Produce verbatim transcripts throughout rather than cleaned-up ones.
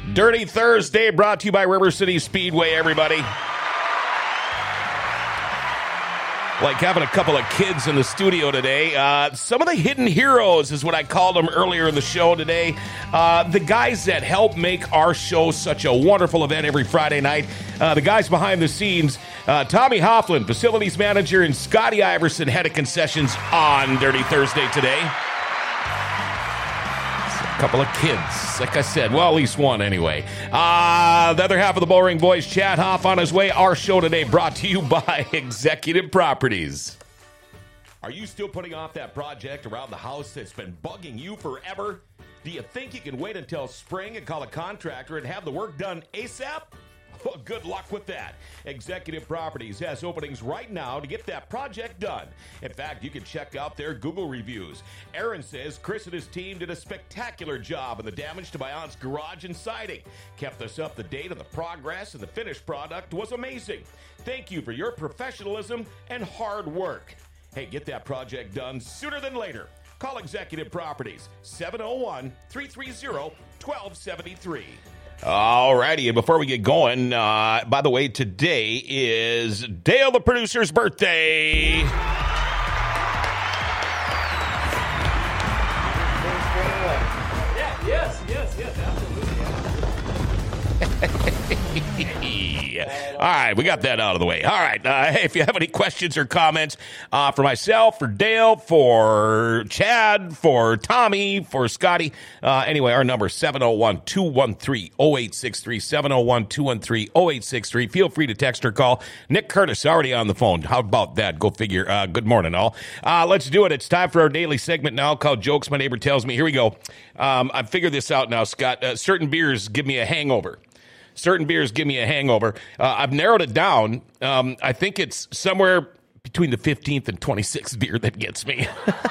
Dirty Thursday brought to you by River City Speedway, everybody. Like having a couple of kids in the studio today. Uh, some of the hidden heroes is what I called them earlier in the show today. Uh, the guys that help make our show such a wonderful event every Friday night. Uh, the guys behind the scenes. Uh, Tommy Hoffland, facilities manager, and Scotty Iverson, head of concessions on Dirty Thursday today. A couple of kids, like I said. Well, at least one anyway. Uh, the other half of the Bullring Boys, Chad Hoff on his way. Our show today brought to you by Executive Properties. Are you still putting off that project around the house that's been bugging you forever? Do you think you can wait until spring and call a contractor and have the work done ASAP? Well, good luck with that. Executive Properties has openings right now to get that project done. In fact, you can check out their Google reviews. Aaron says Chris and his team did a spectacular job in the damage to my aunt's garage and siding. Kept us up to date on the progress, and the finished product was amazing. Thank you for your professionalism and hard work. Hey, get that project done sooner than later. Call Executive Properties, seven oh one, three three zero, one two seven three. All righty, and before we get going, uh, by the way, today is Dale the producer's birthday. Yeah, yes, yes, yes, absolutely. All right, we got that out of the way. All right, uh, hey, if you have any questions or comments uh, for myself, for Dale, for Chad, for Tommy, for Scotty, uh, anyway, our number is seven oh one, two one three, oh eight six three, seven oh one, two one three, oh eight six three. Feel free to text or call. Nick Curtis already on the phone. How about that? Go figure. Uh, good morning, all. Uh, let's do it. It's time for our daily segment now called Jokes My Neighbor Tells Me. Here we go. Um, I've figured this out now, Scott. Uh, certain beers give me a hangover. Certain beers give me a hangover. Uh, I've narrowed it down. Um, I think it's somewhere between the fifteenth and twenty-sixth beer that gets me.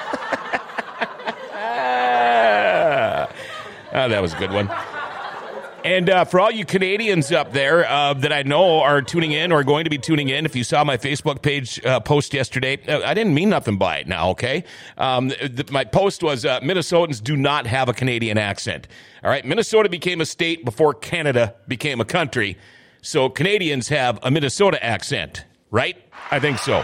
Oh, that was a good one. And uh, for all you Canadians up there uh, that I know are tuning in or going to be tuning in, if you saw my Facebook page uh, post yesterday, I didn't mean nothing by it now, okay? Um, th- my post was uh, Minnesotans do not have a Canadian accent. All right, Minnesota became a state before Canada became a country. So Canadians have a Minnesota accent, right? I think so.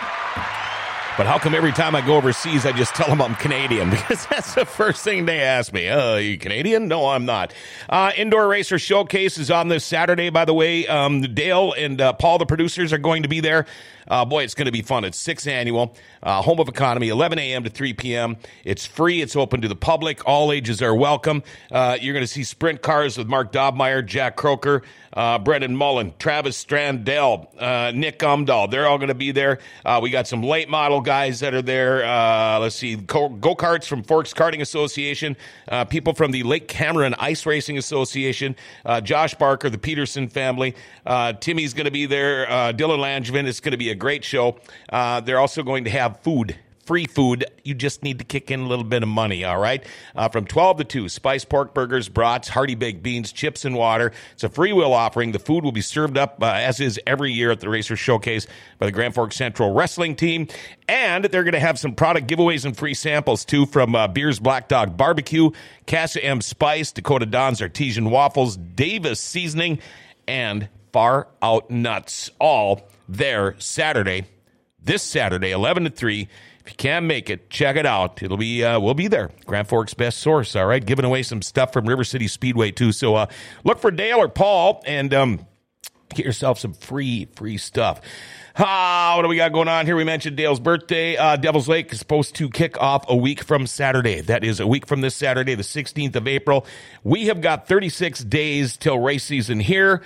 But how come every time I go overseas, I just tell them I'm Canadian? Because that's the first thing they ask me. Uh, are you Canadian? No, I'm not. Uh, Indoor Racer Showcase is on this Saturday, by the way. Um, Dale and uh, Paul, the producers, are going to be there. Uh, boy, it's going to be fun. It's sixth annual, uh, Home of Economy, eleven a.m. to three p.m. It's free. It's open to the public. All ages are welcome. Uh, you're going to see sprint cars with Mark Dobmeyer, Jack Croker, uh, Brendan Mullen, Travis Strandell, uh, Nick Umdahl. They're all going to be there. Uh, we got some late model guys that are there. Uh, let's see, go- go-karts from Forks Karting Association, uh, people from the Lake Cameron Ice Racing Association, uh, Josh Barker, the Peterson family. Uh, Timmy's going to be there. Uh, Dylan Langevin. It's going to be a great show. Uh, they're also going to have food, free food. You just need to kick in a little bit of money, all right? Uh, from twelve to two, spiced pork burgers, brats, hearty baked beans, chips, and water. It's a free will offering. The food will be served up, uh, as is every year at the Racer Showcase by the Grand Forks Central Wrestling Team. And they're going to have some product giveaways and free samples, too, from uh, Beer's Black Dog Barbecue, Casa M Spice, Dakota Don's Artesian Waffles, Davis Seasoning, and Far Out Nuts, all there Saturday, this Saturday, eleven to three. If you can't make it, check it out. It'll be, uh, we'll be there. Grand Forks best source, all right? Giving away some stuff from River City Speedway, too. So uh, look for Dale or Paul and um, get yourself some free, free stuff. Ah, what do we got going on here? We mentioned Dale's birthday. Uh, Devil's Lake is supposed to kick off a week from Saturday. That is a week from this Saturday, the sixteenth of April. We have got thirty-six days till race season here.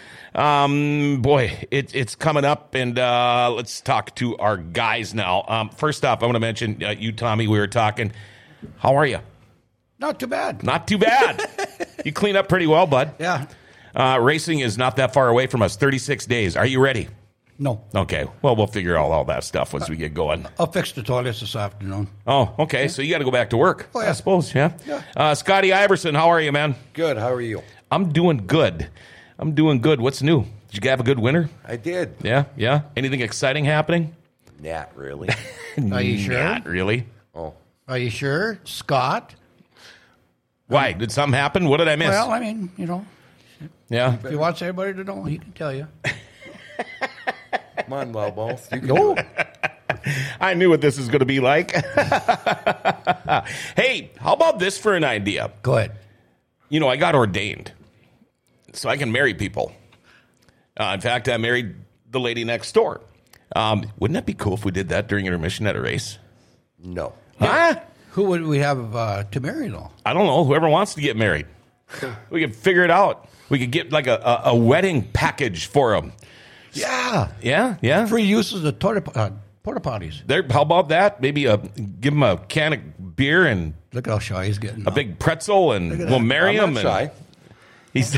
Um, boy, it, it's coming up, and uh, let's talk to our guys now. Um, first off, I want to mention uh, you, Tommy. We were talking. How are you? Not too bad. Not too bad. You clean up pretty well, bud. Yeah. Uh, racing is not that far away from us. thirty-six days. Are you ready? No. Okay. Well, we'll figure out all that stuff once we get going. I'll fix the toilets this afternoon. Oh, okay. So you got to go back to work, Oh, yeah. I suppose, yeah? Yeah. Uh, Scotty Iverson, how are you, man? Good. How are you? I'm doing good. I'm doing good. What's new? Did you have a good winter? I did. Yeah? Yeah? Anything exciting happening? Not really. Are you sure? Not really. Oh. Are you sure, Scott? Why? Did something happen? What did I miss? Well, I mean, you know, Yeah. If he wants everybody to know, he can tell you. Come on, Loudmouth. You can No. do it. I knew what this was going to be like. Hey, how about this for an idea? Go ahead. You know, I got ordained, so I can marry people. Uh, in fact, I married the lady next door. Um, wouldn't that be cool if we did that during intermission at a race? No. Huh? Who would we have uh, to marry, though? I don't know. Whoever wants to get married. We could figure it out. We could get like a, a, a wedding package for them. Yeah. Yeah, yeah. Free uses of porta, uh, porta potties. There, how about that? Maybe a, give them a can of beer and Look how shy he's getting. a big pretzel, and at we'll that. marry I'm him. not shy. He's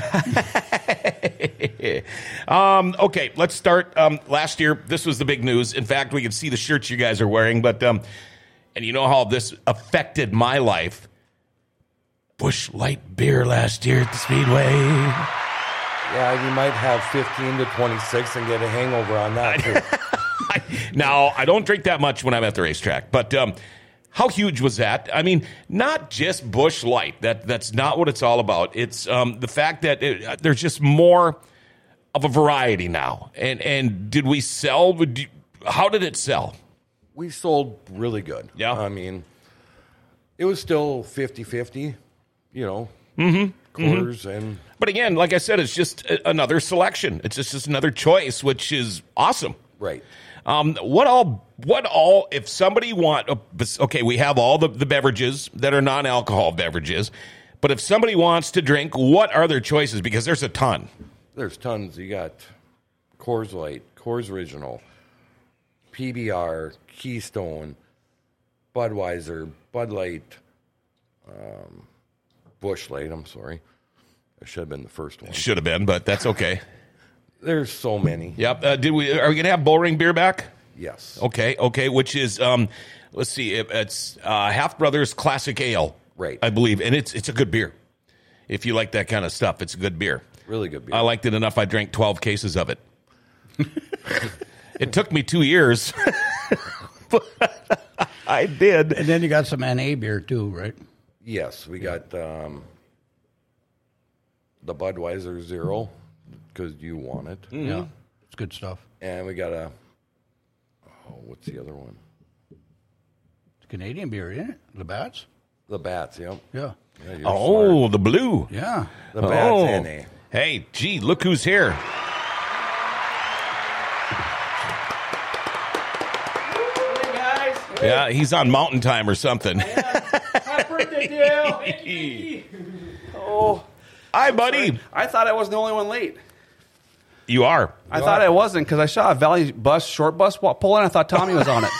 um, okay. Let's start. Um, last year, this was the big news. In fact, we can see the shirts you guys are wearing. But um, and you know how this affected my life. Busch Light beer last year at the Speedway. Yeah, you might have fifteen to twenty-six and get a hangover on that, too. Now, I don't drink that much when I'm at the racetrack, but um, how huge was that? I mean, not just Busch Light. That that's not what it's all about. It's um, the fact that it, there's just more of a variety now. And and did we sell? How did it sell? We sold really good. Yeah. I mean, it was still fifty-fifty, you know, mm-hmm. quarters and... But again, like I said, it's just a- another selection. It's just, just another choice, which is awesome. Right. Um, what all? What all? If somebody want, okay, we have all the, the beverages that are non-alcohol beverages, but if somebody wants to drink, what are their choices? Because there's a ton. There's tons. You got Coors Light, Coors Original, P B R, Keystone, Budweiser, Bud Light, um, Busch Light, I'm sorry. I should have been the first one. Should have been, but that's okay. There's so many. Yep. Uh, did we? Are we gonna have Bullring beer back? Yes. Okay. Okay. Which is, um, let's see, it, it's uh, Half Brothers Classic Ale, Right. I believe, and it's it's a good beer. If you like that kind of stuff, it's a good beer. Really good beer. I liked it enough. I drank twelve cases of it. It took me two years. But I did. And then you got some N A beer, too, right? Yes, we got um, the Budweiser Zero because you want it. Mm-hmm. Yeah. It's good stuff. And we got a, oh, what's the other one? It's Canadian beer, isn't it? Labatt's? The Bats, yep. Yeah. Yeah, you're Oh, smart. the blue. Yeah. The Bats Oh. N A. Hey, gee, look who's here. Hey guys. Yeah, he's on Mountain Time or something. Happy birthday, Dale. Oh, Hi, buddy. I thought I was the only one late. You are. I thought I wasn't because I saw a Valley bus, short bus wa- pull in. I thought Tommy was on it.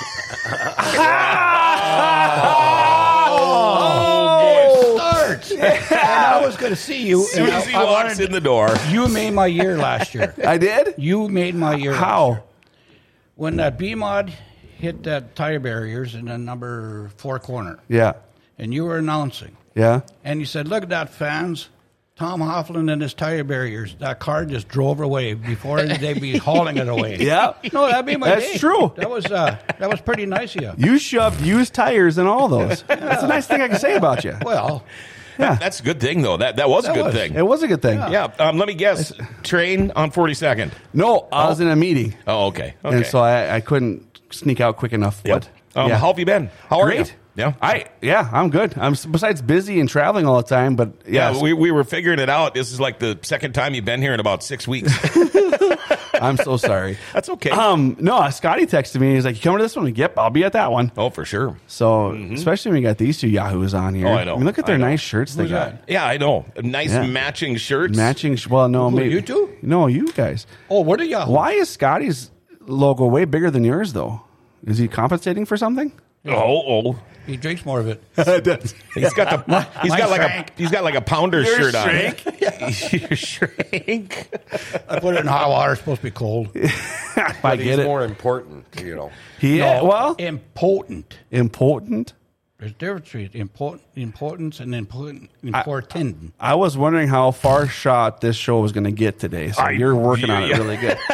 Starts. And I was going to see you. As soon and as I- he I walks wanted- in the door. You made my year last year. I did? You made my year. How? When that B-Mod hit that tire barriers in the number four corner, Yeah. and you were announcing, Yeah. and you said, look at that, fans. Tom Hoffland and his tire barriers. That car just drove away before they'd be hauling it away. Yeah. No, that'd be my That's day. true. That was uh, that was pretty nice of you. You shoved used tires in all those. That's a nice thing I can say about you. Well, Yeah. That's a good thing, though. That that was a That good was. thing. It was a good thing. Yeah. Um, let me guess. Train on forty-second. No, I was in a meeting. Oh, okay. Okay. And so I, I couldn't sneak out quick enough. Yep. But, Um, yeah. How have you been? How are Great. you? Yeah. I yeah, I'm good. I'm s- besides busy and traveling all the time, but Yeah, yeah, we, we were figuring it out. This is like the second time you've been here in about six weeks. I'm so sorry. That's okay. Um, no, Scotty texted me. He's like, "You coming to this one?" Yep, I'll be at that one. oh, for sure. So, especially when we got these two yahoos on here. Oh, I know. I mean, look at their I know. nice shirts they Who's got. that? Yeah, I know. Nice Yeah. matching shirts. Matching. Sh- well, no, Who, maybe you two? No, you guys. oh, what are y'all? Why is Scotty's logo way bigger than yours, though? Is he compensating for something? Oh, oh. He drinks more of it. He's got the. He's my got like shrank. a. He's got like a pounder Your shirt shrank? on. Your shrink. I put it in hot water. It's supposed to be cold. I But get he's it. more important, you know. He No, well important. important. There's a difference between important, importance and important. Important. I was wondering how far shot this show was going to get today. So I- you're working on yeah. it really good.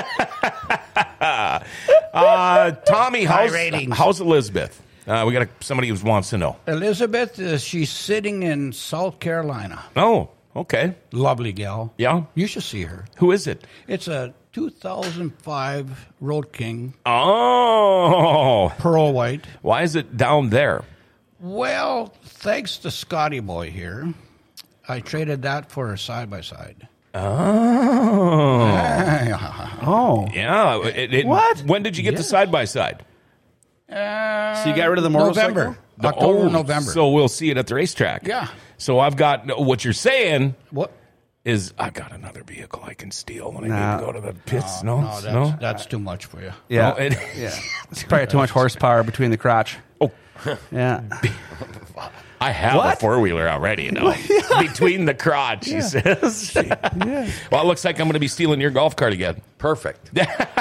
Uh, Tommy, how's, ratings. how's Elizabeth? Uh, we got a, somebody who wants to know. Elizabeth, uh, she's sitting in South Carolina. Oh, Okay. Lovely gal. Yeah. You should see her. Who is it? It's a two thousand five Road King, Oh. pearl white. Why is it down there? Well, thanks to Scotty Boy here, I traded that for a side-by-side. Oh. Oh. Yeah. It, it, What? When did you get the Yes. side by side? Uh, So you got rid of the motorcycle? November. October, Oh, November. So we'll see it at the racetrack. Yeah. So I've got what you're saying What? is I've got another vehicle I can steal when I Nah. need to go to the pits. No, No, that's, no. that's too much for you. Yeah. No, it- yeah. It's probably too much horsepower between the crotch. Oh, Yeah. I have What? a four wheeler already. You know, between the crotch, he says. Yeah. Well, it looks like I'm going to be stealing your golf cart again. Perfect.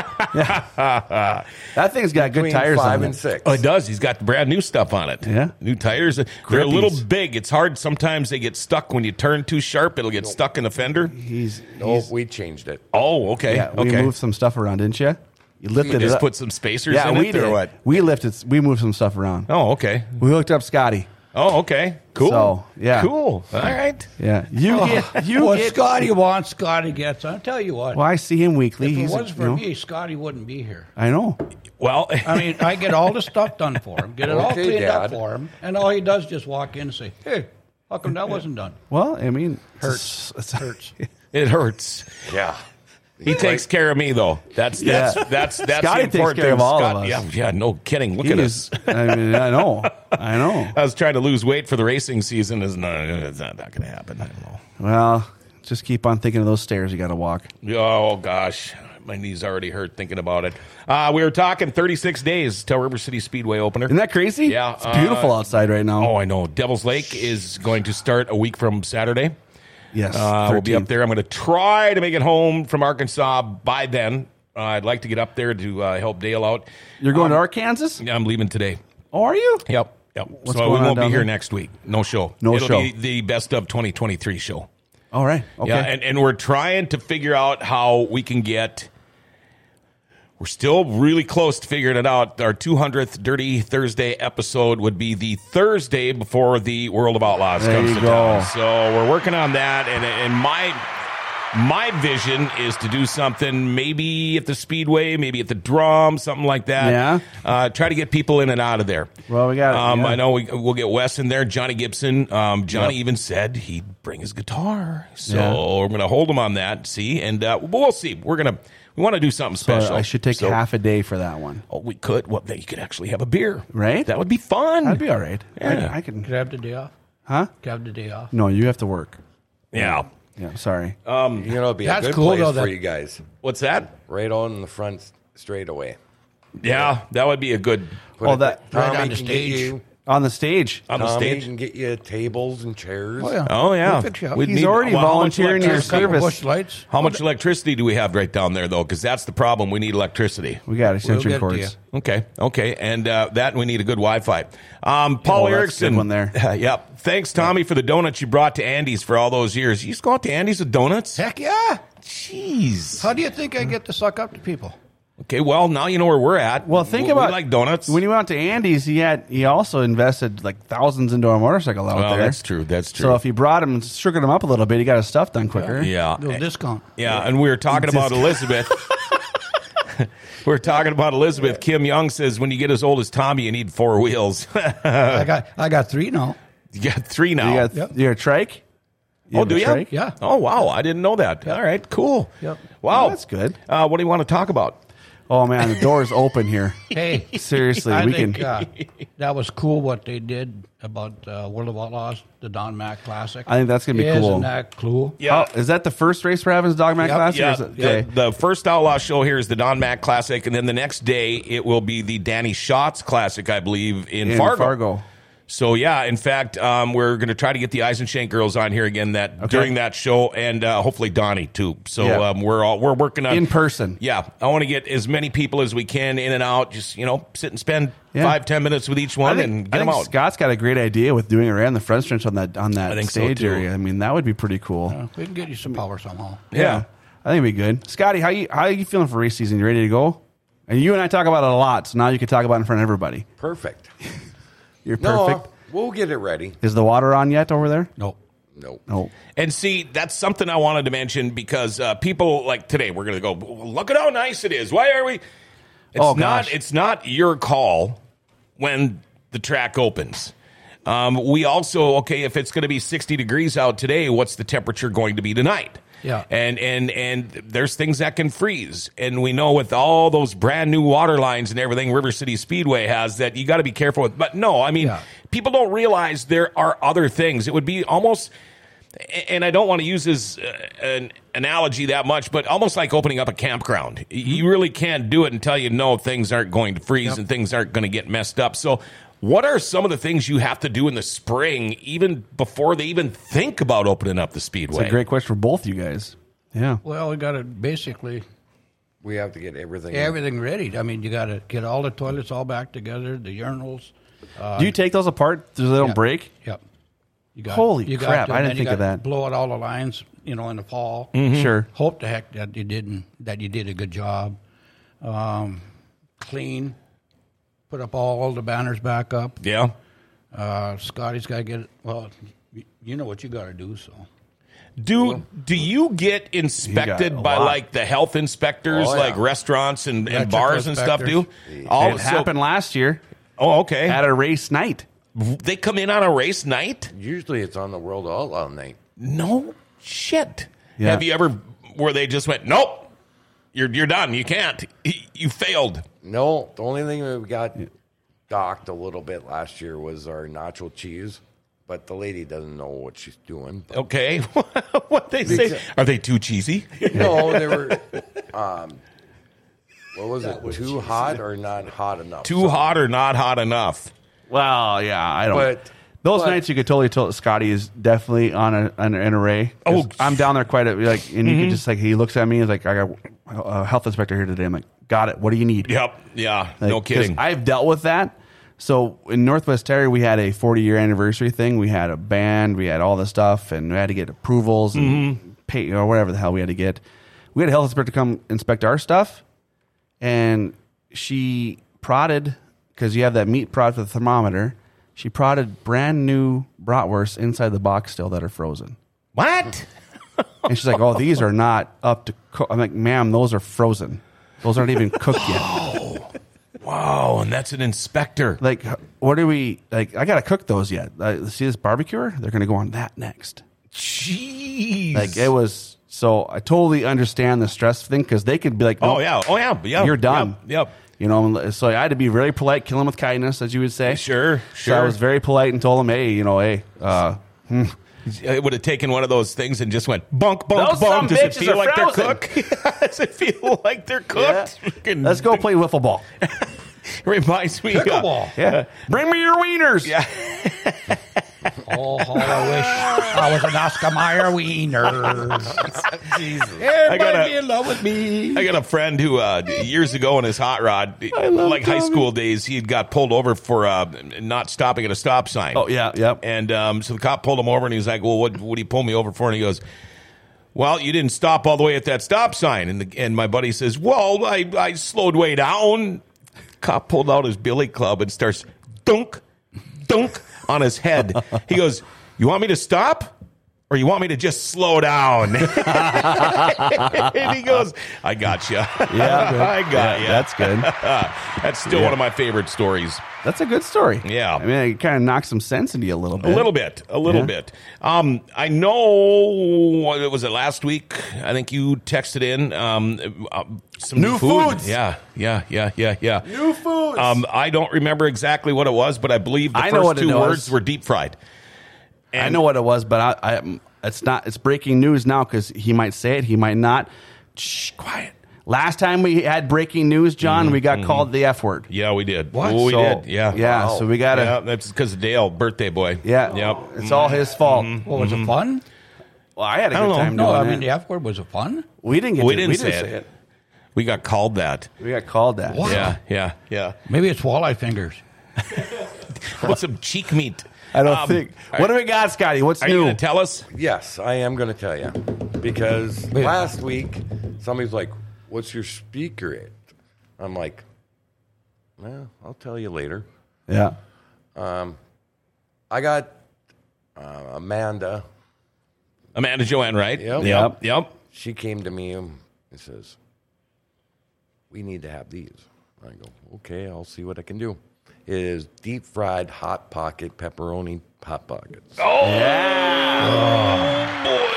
That thing's got good Between tires five on and it. six. Oh, it does. He's got brand new stuff on it. Yeah. New tires. They're a little Grippies. big. It's hard. Sometimes they get stuck when you turn too sharp. It'll get stuck in the fender. He's, No, he's we changed it. Oh, okay. yeah, we okay. moved some stuff around, didn't you? You lifted You it just up. put some spacers yeah, in we it, did. or what? We lifted. We moved some stuff around. Oh, okay. We hooked up Scotty. Oh, okay. Cool. So, yeah. Cool. All right. Yeah, you get you what get. Scotty wants, Scotty gets. I'll tell you what. Well, I see him weekly. if it He's a- was for you know, me, Scotty wouldn't be here. I know. Well, I mean, I get all the stuff done for him, get it all Okay, cleaned up Dad. for him, and all he does is just walk in and say, "Hey, how come that wasn't done?" Well, I mean, Hurts. It's, Hurts. it hurts. Yeah. He takes care of me, though. That's that's Yeah. that's that's Scotty the takes important care thing. of all Scott- of us. Yeah, yeah, no kidding. Look at us. He's- I mean, I know. I know. I was trying to lose weight for the racing season. Is no, it's not, not going to happen. I don't know. Well, just keep on thinking of those stairs you got to walk. Oh gosh, my knees already hurt thinking about it. Uh, we were talking thirty-six days till River City Speedway opener. Isn't that crazy? Yeah, It's beautiful uh, outside right now. Oh, I know. Devil's Lake is going to start a week from Saturday. yes. Uh, we'll be up thirteenth. there. I'm going to try to make it home from Arkansas by then. Uh, I'd like to get up there to uh, help Dale out. You're going to Arkansas? Yeah, I'm leaving today. Oh, are you? Yep. Yep. What's so we going on won't be down here there? next week. No show. No It'll show. be the best of twenty twenty-three show. All right. Okay. Yeah, and, and we're trying to figure out how we can get. We're still really close to figuring it out. Our two hundredth Dirty Thursday episode would be the Thursday before the World of Outlaws There comes you to go. town. So we're working on that, and and my my vision is to do something maybe at the Speedway, maybe at the Drum, something like that. Yeah. Uh, try to get people in and out of there. Well, we got it, Um, yeah. I know we, we'll get Wes in there. Johnny Gibson. Um, Johnny Yep. even said he'd bring his guitar. So Yeah. we're going to hold him on that. See, and uh, but we'll see. We're gonna we want to do something So special. I should take So- half a day for that one. Oh, we could. Well, then you could actually have a beer, Right? That would be fun. That'd be all right. Yeah. I, I can. Could I have the day off? Huh? Could I have the day off? No, you have to work. Yeah. Yeah. Sorry. You know, it'll be That's a good cool, place though, for that- you guys. What's that? Right on in the front straightaway. Yeah, that would be a good Well, it- that- Tommy Right on the can get stage. you- On the stage. on the Tommy stage. can get you tables and chairs. Oh, yeah. Oh yeah, We'll fix you up. We'd He's need- already well, how much volunteering your electricity- Couple service. bush lights. How much electricity do we have right down there, though? Because that's the problem. We need electricity. We got extension get it to cords. Okay, okay, and uh, that we need a good Wi-Fi. Um, Paul Oh, that's a Erickson, good one there. yep. Thanks, Tommy, for the donuts you brought to Andy's for all those years. You used to go out to Andy's with donuts. Heck yeah! Jeez. How do you think I get to suck up to people? Okay, well now you know where we're at. Well, think we, about we like donuts. When he went to Andy's, he had he also invested like thousands into a motorcycle out well, there. that's true. That's true. So if he brought him and sugared him up a little bit, he got his stuff done quicker. yeah, Little discount. yeah, and we were talking about Elizabeth. we were talking about Elizabeth. Kim Young says when you get as old as Tommy, you need four wheels. I got I got three now. You got three now. You got Yep. you're a trike. You Oh, have do a you? trike? Yeah. Oh, wow. I didn't know that. All right, cool. Yep. Wow. Well, that's good. Uh, what do you want to talk about? Oh man, the door's open here. Hey, Seriously, I we think can. uh, that was cool what they did about uh, World of Outlaws, the Don Mac Classic. I think that's gonna be Isn't cool. that cool? Yeah. Oh, is that the first race we're having? Is Dog Mac Yep. Classic? or Yeah, is it- the, okay. the first Outlaw show here is the Don Mac Classic, and then the next day it will be the Danny Schatz Classic, I believe, in, In Fargo. Fargo. So, yeah, in fact, um, we're going to try to get the Eisenshank girls on here again that during that show, and uh, hopefully Donnie, too. So Yeah. um, we're all we're working on... In person. Yeah, I want to get as many people as we can in and out, just, you know, sit and spend Yeah. five, ten minutes with each I one think, and I get them think out. Scott's got a great idea with doing it around the front stretch on that on that I think so, stage too. area. I mean, that would be pretty cool. Uh, we can get you some power somehow. Yeah. I think it'd be good. Scotty, how you how are you feeling for race season? You ready to go? And you and I talk about it a lot, so now you can talk about it in front of everybody. Perfect. You're No, perfect. we'll get it ready. Is the water on yet over there? No. Nope. No. And see, that's something I wanted to mention because uh, people like today, we're going to go, look at how nice it is. Why are we? It's Oh, not. gosh. It's not your call when the track opens. Um, we also, okay, if it's going to be sixty degrees out today, what's the temperature going to be tonight? Yeah. And and and there's things that can freeze. And we know with all those brand new water lines and everything River City Speedway has that you got to be careful with. But no, I mean, Yeah. people don't realize there are other things. It would be almost, and I don't want to use this uh, an analogy that much, but almost like opening up a campground. You really can't do it until you know things aren't going to freeze Yep. and things aren't going to get messed up. So what are some of the things you have to do in the spring, even before they even think about opening up the speedway? It's a great question for both you guys. Yeah. Well, we got to basically We have to get everything. everything ready. I mean, you got to get all the toilets all back together, the urinals. Do you take those apart so they don't Yeah. break? Yep. You got, Holy you got crap, to- I and didn't then you think of got to that. Blow out all the lines, you know, in the fall. Sure. Hope to heck that you didn't, that you did a good job. Um, clean. Put up all the banners back up. Yeah. Uh, Scotty's got to get it. Well, y- you know what you got to do, so. Do do you get inspected You got a by lot. like the health inspectors, Oh, yeah. like restaurants and, and Electrical bars and stuff? Do inspectors. all It so- happened last year Oh, okay. at a race night. They come in on a race night? Usually it's on the World Outlaw night. No shit. Yeah. Have you ever where they just went, nope, you're you're done. You can't. You failed. No, the only thing that we got docked a little bit last year was our nacho cheese, but the lady doesn't know what she's doing. But Okay. What they say? Because- Are they too cheesy? no, they were. Um, what was it? Too hot or not hot enough? Too hot or not hot enough? Well, yeah, I don't. But- those but- nights you could totally tell Scotty is definitely on a, an, an array. 'Cause Oh, I'm down there quite a like, and you could just like he looks at me, he's like, I got a health inspector here today. I'm like, got it. What do you need? Yep. Yeah. Like, no 'cause kidding. I've dealt with that. So in Northwest Terry, we had a forty year anniversary thing. We had a band, we had all this stuff, and we had to get approvals and pay or whatever the hell we had to get. We had a health inspector come inspect our stuff, and she prodded because you have that meat prod for the thermometer. She prodded brand new bratwursts inside the box still that are frozen. What? And she's like, "Oh, these are not up to cook." I'm like, "Ma'am, those are frozen. Those aren't even cooked yet." Wow. And that's an inspector. Like, what are we like? I gotta cook those yet. Uh, see this barbecuer? They're gonna go on that next. Jeez. Like it was. So I totally understand the stress thing because they could be like, Oh "Nope, yeah. Oh yeah. Yeah. you're done." Yep. yep. You know, so I had to be very polite, kill him with kindness, as you would say. Sure. So I Sure. was very polite and told him, "Hey, you know, hey, uh, It would have taken one of those things and just went bunk, bunk, Those bunk. some Does it bitches feel are like they're frozen. cooked? Does it feel like they're cooked? Freaking- let's go play wiffle ball." Reminds me. uh, Pickleball. Yeah, bring me your wieners. Yeah. Oh, how I wish I was an Oscar Mayer wiener. Everybody got a- be in love with me. I got a friend who uh, years ago in his hot rod, like high school days, he had got pulled over for uh, not stopping at a stop sign. Oh yeah, yep. And um, so the cop pulled him over, and he was like, "Well, what what did he pull me over for?" And he goes, "Well, you didn't stop all the way at that stop sign." And the, and my buddy says, "Well, I I slowed way down." Cop pulled out his billy club and starts dunk, dunk on his head. He goes, "You want me to stop? Or you want me to just slow down?" And he goes, "I got you. Yeah, I got yeah, you." that's good. That's still one of my favorite stories. That's a good story. Yeah. I mean, it kind of knocks some sense into you a little bit. A little bit, a little Yeah. bit. Um, I know. What was it last week? I think you texted in um, uh, some New food. foods. Yeah, yeah, yeah, yeah, yeah. New foods. Um, I don't remember exactly what it was, but I believe the I know first what it two was. words were deep fried. I know what it was, but I, I it's not. It's breaking news now because he might say it, he might not. Shh, quiet. Last time we had breaking news, John, we got called the F word. Yeah, we did. What? Oh, we So- did. Yeah. yeah. Wow. So we got to. Yeah, that's because of Dale, birthday boy. Yeah. Yep. It's all his fault. What, was it fun? Well, I had a I good don't know. time No, doing I it. mean, the F word, was it fun? we didn't get. We to, didn't we say didn't it. say it. We got called that. We got called that. What? Yeah, yeah, yeah. Maybe it's walleye fingers. How about some cheek meat? I don't Um, think. are- What do we got, Scotty? What's Are you new? going to tell us? Yes, I am going to tell you because Wait. last week somebody's like, "What's your speaker at?" I'm like, "Well, I'll tell you later." yeah. I got uh, Amanda Amanda Joanne, right? Yep. Yep. Yep. She came to me and says, we need to have these. I go, okay, I'll see what I can do. It is deep fried hot pocket pepperoni hot pockets. Oh, boy.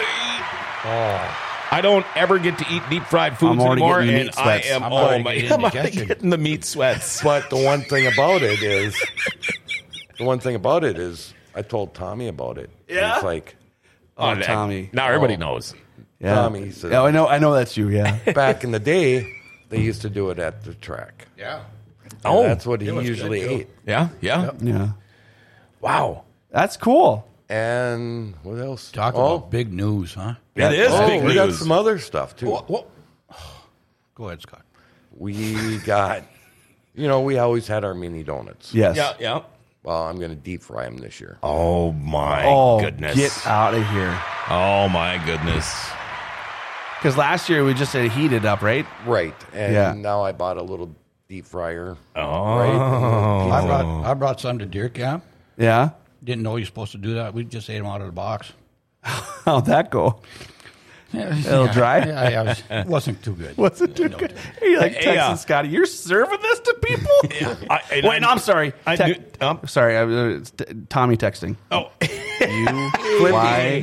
I don't ever get to eat deep fried foods I'm already anymore, getting and meat I sweats. am I'm oh already my, getting I'm already indigestion. getting the meat sweats. But the one thing about it is, the one thing about it is, I told Tommy about it. Yeah? It's like, Oh, that- Tommy. Now everybody Oh. knows. Yeah. Tommy said- Yeah, I know. I know that's you. Yeah. back in the day, they used to do it at the track. Yeah. Oh, That's what he It was good, usually too. ate. yeah, yeah. yeah. Wow. That's cool. And what else? Talk oh, about big news, huh? It is oh, big we got news. some other stuff, too. Whoa, whoa. Go ahead, Scott. We got, you know, we always had our mini donuts. Yes. Yeah, yeah. Well, I'm going to deep fry them this year. Oh my Oh, goodness. get out of here. Oh my goodness. Because last year we just had heated up, right? Right. And Yeah. now I bought a little deep fryer. Oh. Right. I brought I brought some to deer camp. Yeah. Didn't know you're supposed to do that. We just ate them out of the box. How'd that go? Yeah, little dry? Yeah, yeah, it was, it wasn't too good. What's it too good? Hey, like Hey, texting uh, Scotty, you're serving this to people? I- and Wait, no, I- I'm sorry. I Te- do- um, sorry, I, uh, it's t- Tommy texting. Oh, You Y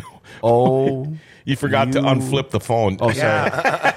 O. you forgot to You- unflip the phone. Oh, sorry.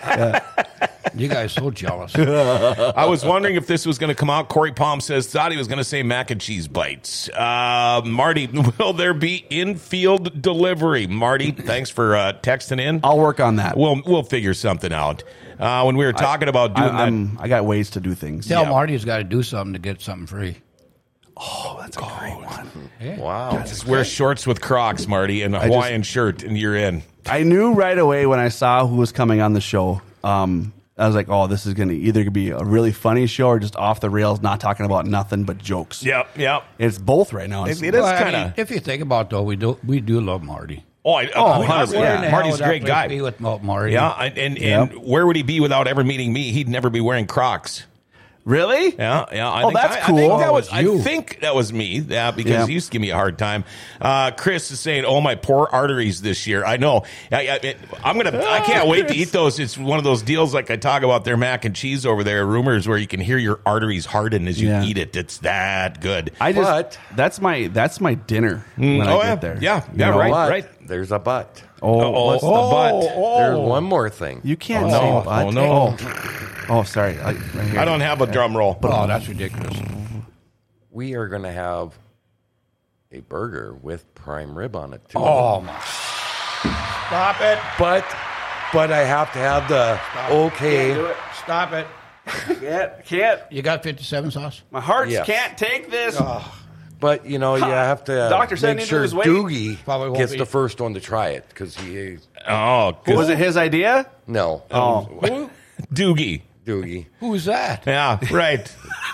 You guys so jealous. I was wondering if this was going to come out. Corey Palm says, thought he was going to say mac and cheese bites. Uh, Marty, will there be in-field delivery? Marty, thanks for uh, texting in. I'll work on that. We'll we'll figure something out. Uh, when we were talking about doing I, that, I'm, I got ways to do things. Tell Yeah. Marty's got to do something to get something free. Oh, that's a great one. Wow. just wear shorts with Crocs, Marty, and a Hawaiian shirt, and you're in. I knew right away when I saw who was coming on the show. Um, I was like, oh, this is going to either be a really funny show or just off the rails, not talking about nothing but jokes. Yep, yep. It's both right now. It, it is Well, I kind mean, of. if you think about it, though, we do we do love Marty. Oh, I, Oh, oh, one hundred percent. Where in the hell Marty's would a that great place guy. Be without Marty. Yeah, and and, Yep. and where would he be without ever meeting me? He'd never be wearing Crocs. Really? Yeah, yeah. I Oh, think, that's I, I cool. think that Oh, was. it's I you. think that was me. Yeah, because Yeah. he used to give me a hard time. Uh, Chris is saying, "Oh, my poor arteries this year." I know. I, I, it, I'm gonna. I can't wait to eat those. It's one of those deals like I talk about their mac and cheese over there. Rumors where you can hear your arteries harden as you Yeah. eat it. It's that good. I just But- that's my that's my dinner when I oh, get yeah. there. Yeah, You yeah, know? right. But there's a but. Oh, what's the butt? There's one more thing. You can't Oh, say no. butt. Oh, no. Oh, oh sorry. I, right here. I don't have a drum roll. Oh, that's ridiculous. We are going to have a burger with prime rib on it, too. Oh, my. Stop it. But, but I have to have the okay. Stop it. Can't, can't. You got fifty-seven sauce? My heart Yes. can't take this. But, you know, you have to uh, Doctor said I make need to sure lose weight. Doogie Probably won't gets be. the first one to try it because he, Oh, good. Was it his idea? no, Oh, Doogie? Doogie. Who's that? Yeah, right.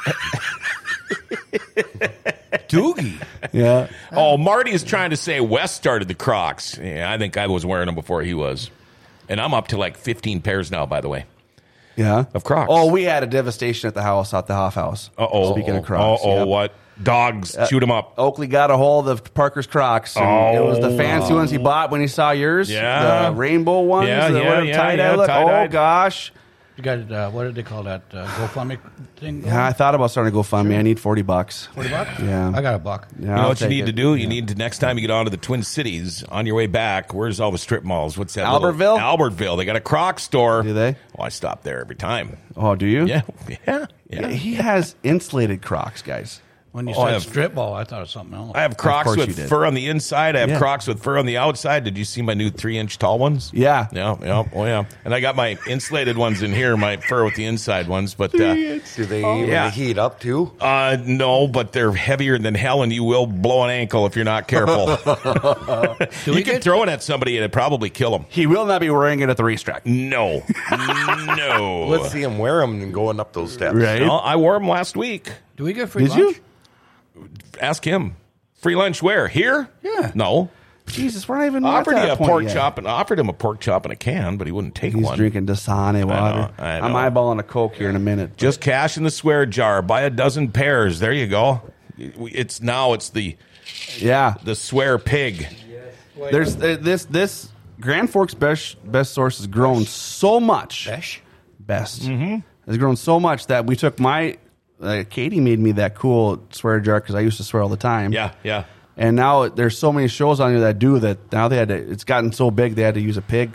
Doogie. yeah. Oh, Marty is trying to say Wes started the Crocs. Yeah, I think I was wearing them before he was. And I'm up to like fifteen pairs now, by the way. Yeah. Of Crocs. Oh, we had a devastation at the house, at the Hoff house. Uh-oh. Speaking of Crocs. Uh-oh, yep. what? Dogs, shoot them up. Oakley got a hold of Parker's Crocs. And it was the fancy ones he bought when he saw yours. Yeah. The rainbow ones. Yeah, the yeah, whatever yeah, tie-dye yeah, look. tie-dyed. Oh, gosh. You got, uh, what did they call that? Uh, GoFundMe thing? going? Yeah, I thought about starting to GoFundMe. I need forty bucks. forty bucks? Yeah. I got a buck. Yeah, You know I'll what you take need it. to do? You Yeah. need to, next time you get onto the Twin Cities, on your way back, where's all the strip malls? What's that? Albertville? Little, Albertville. They got a Croc store. Do they? Oh, I stop there every time. Oh, do you? Yeah, yeah, yeah. Yeah, he has insulated Crocs, guys. When you Oh, I said have- strip ball, I thought it was something else. I have Crocs course you with did. fur on the inside. I have Yeah. Crocs with fur on the outside. Did you see my new three-inch tall ones? Yeah. Yeah, yeah, oh yeah. And I got my insulated ones in here, my fur with the inside ones. But uh, Do they even Yeah. heat up, too? uh, no, but they're heavier than hell, and you will blow an ankle if you're not careful. Do you we can get- throw it at somebody, and it'd probably kill them. He will not be wearing it at the racetrack. No, no. Let's see him wear them and going up those steps. Right? No, I wore them last week. Do we get free Did lunch? you? Ask him. Free lunch where? Here? Yeah. No. Jesus, we're not even Offered at you that a point pork yet. chop and offered him a pork chop in a can, but he wouldn't take He's one. drinking Dasani water. I know. I'm eyeballing a Coke here in a minute. Just cash in the swear jar. Buy a dozen pairs. There you go. It's now it's the Yeah. the swear pig. There's uh, this this Grand Forks best best source has grown so much. Besh? Best mm-hmm. has grown so much that we took my uh, Katie made me that cool swear jar because I used to swear all the time. Yeah, yeah. And now there's so many shows on here that do that. Now they had to. It's gotten so big they had to use a pig.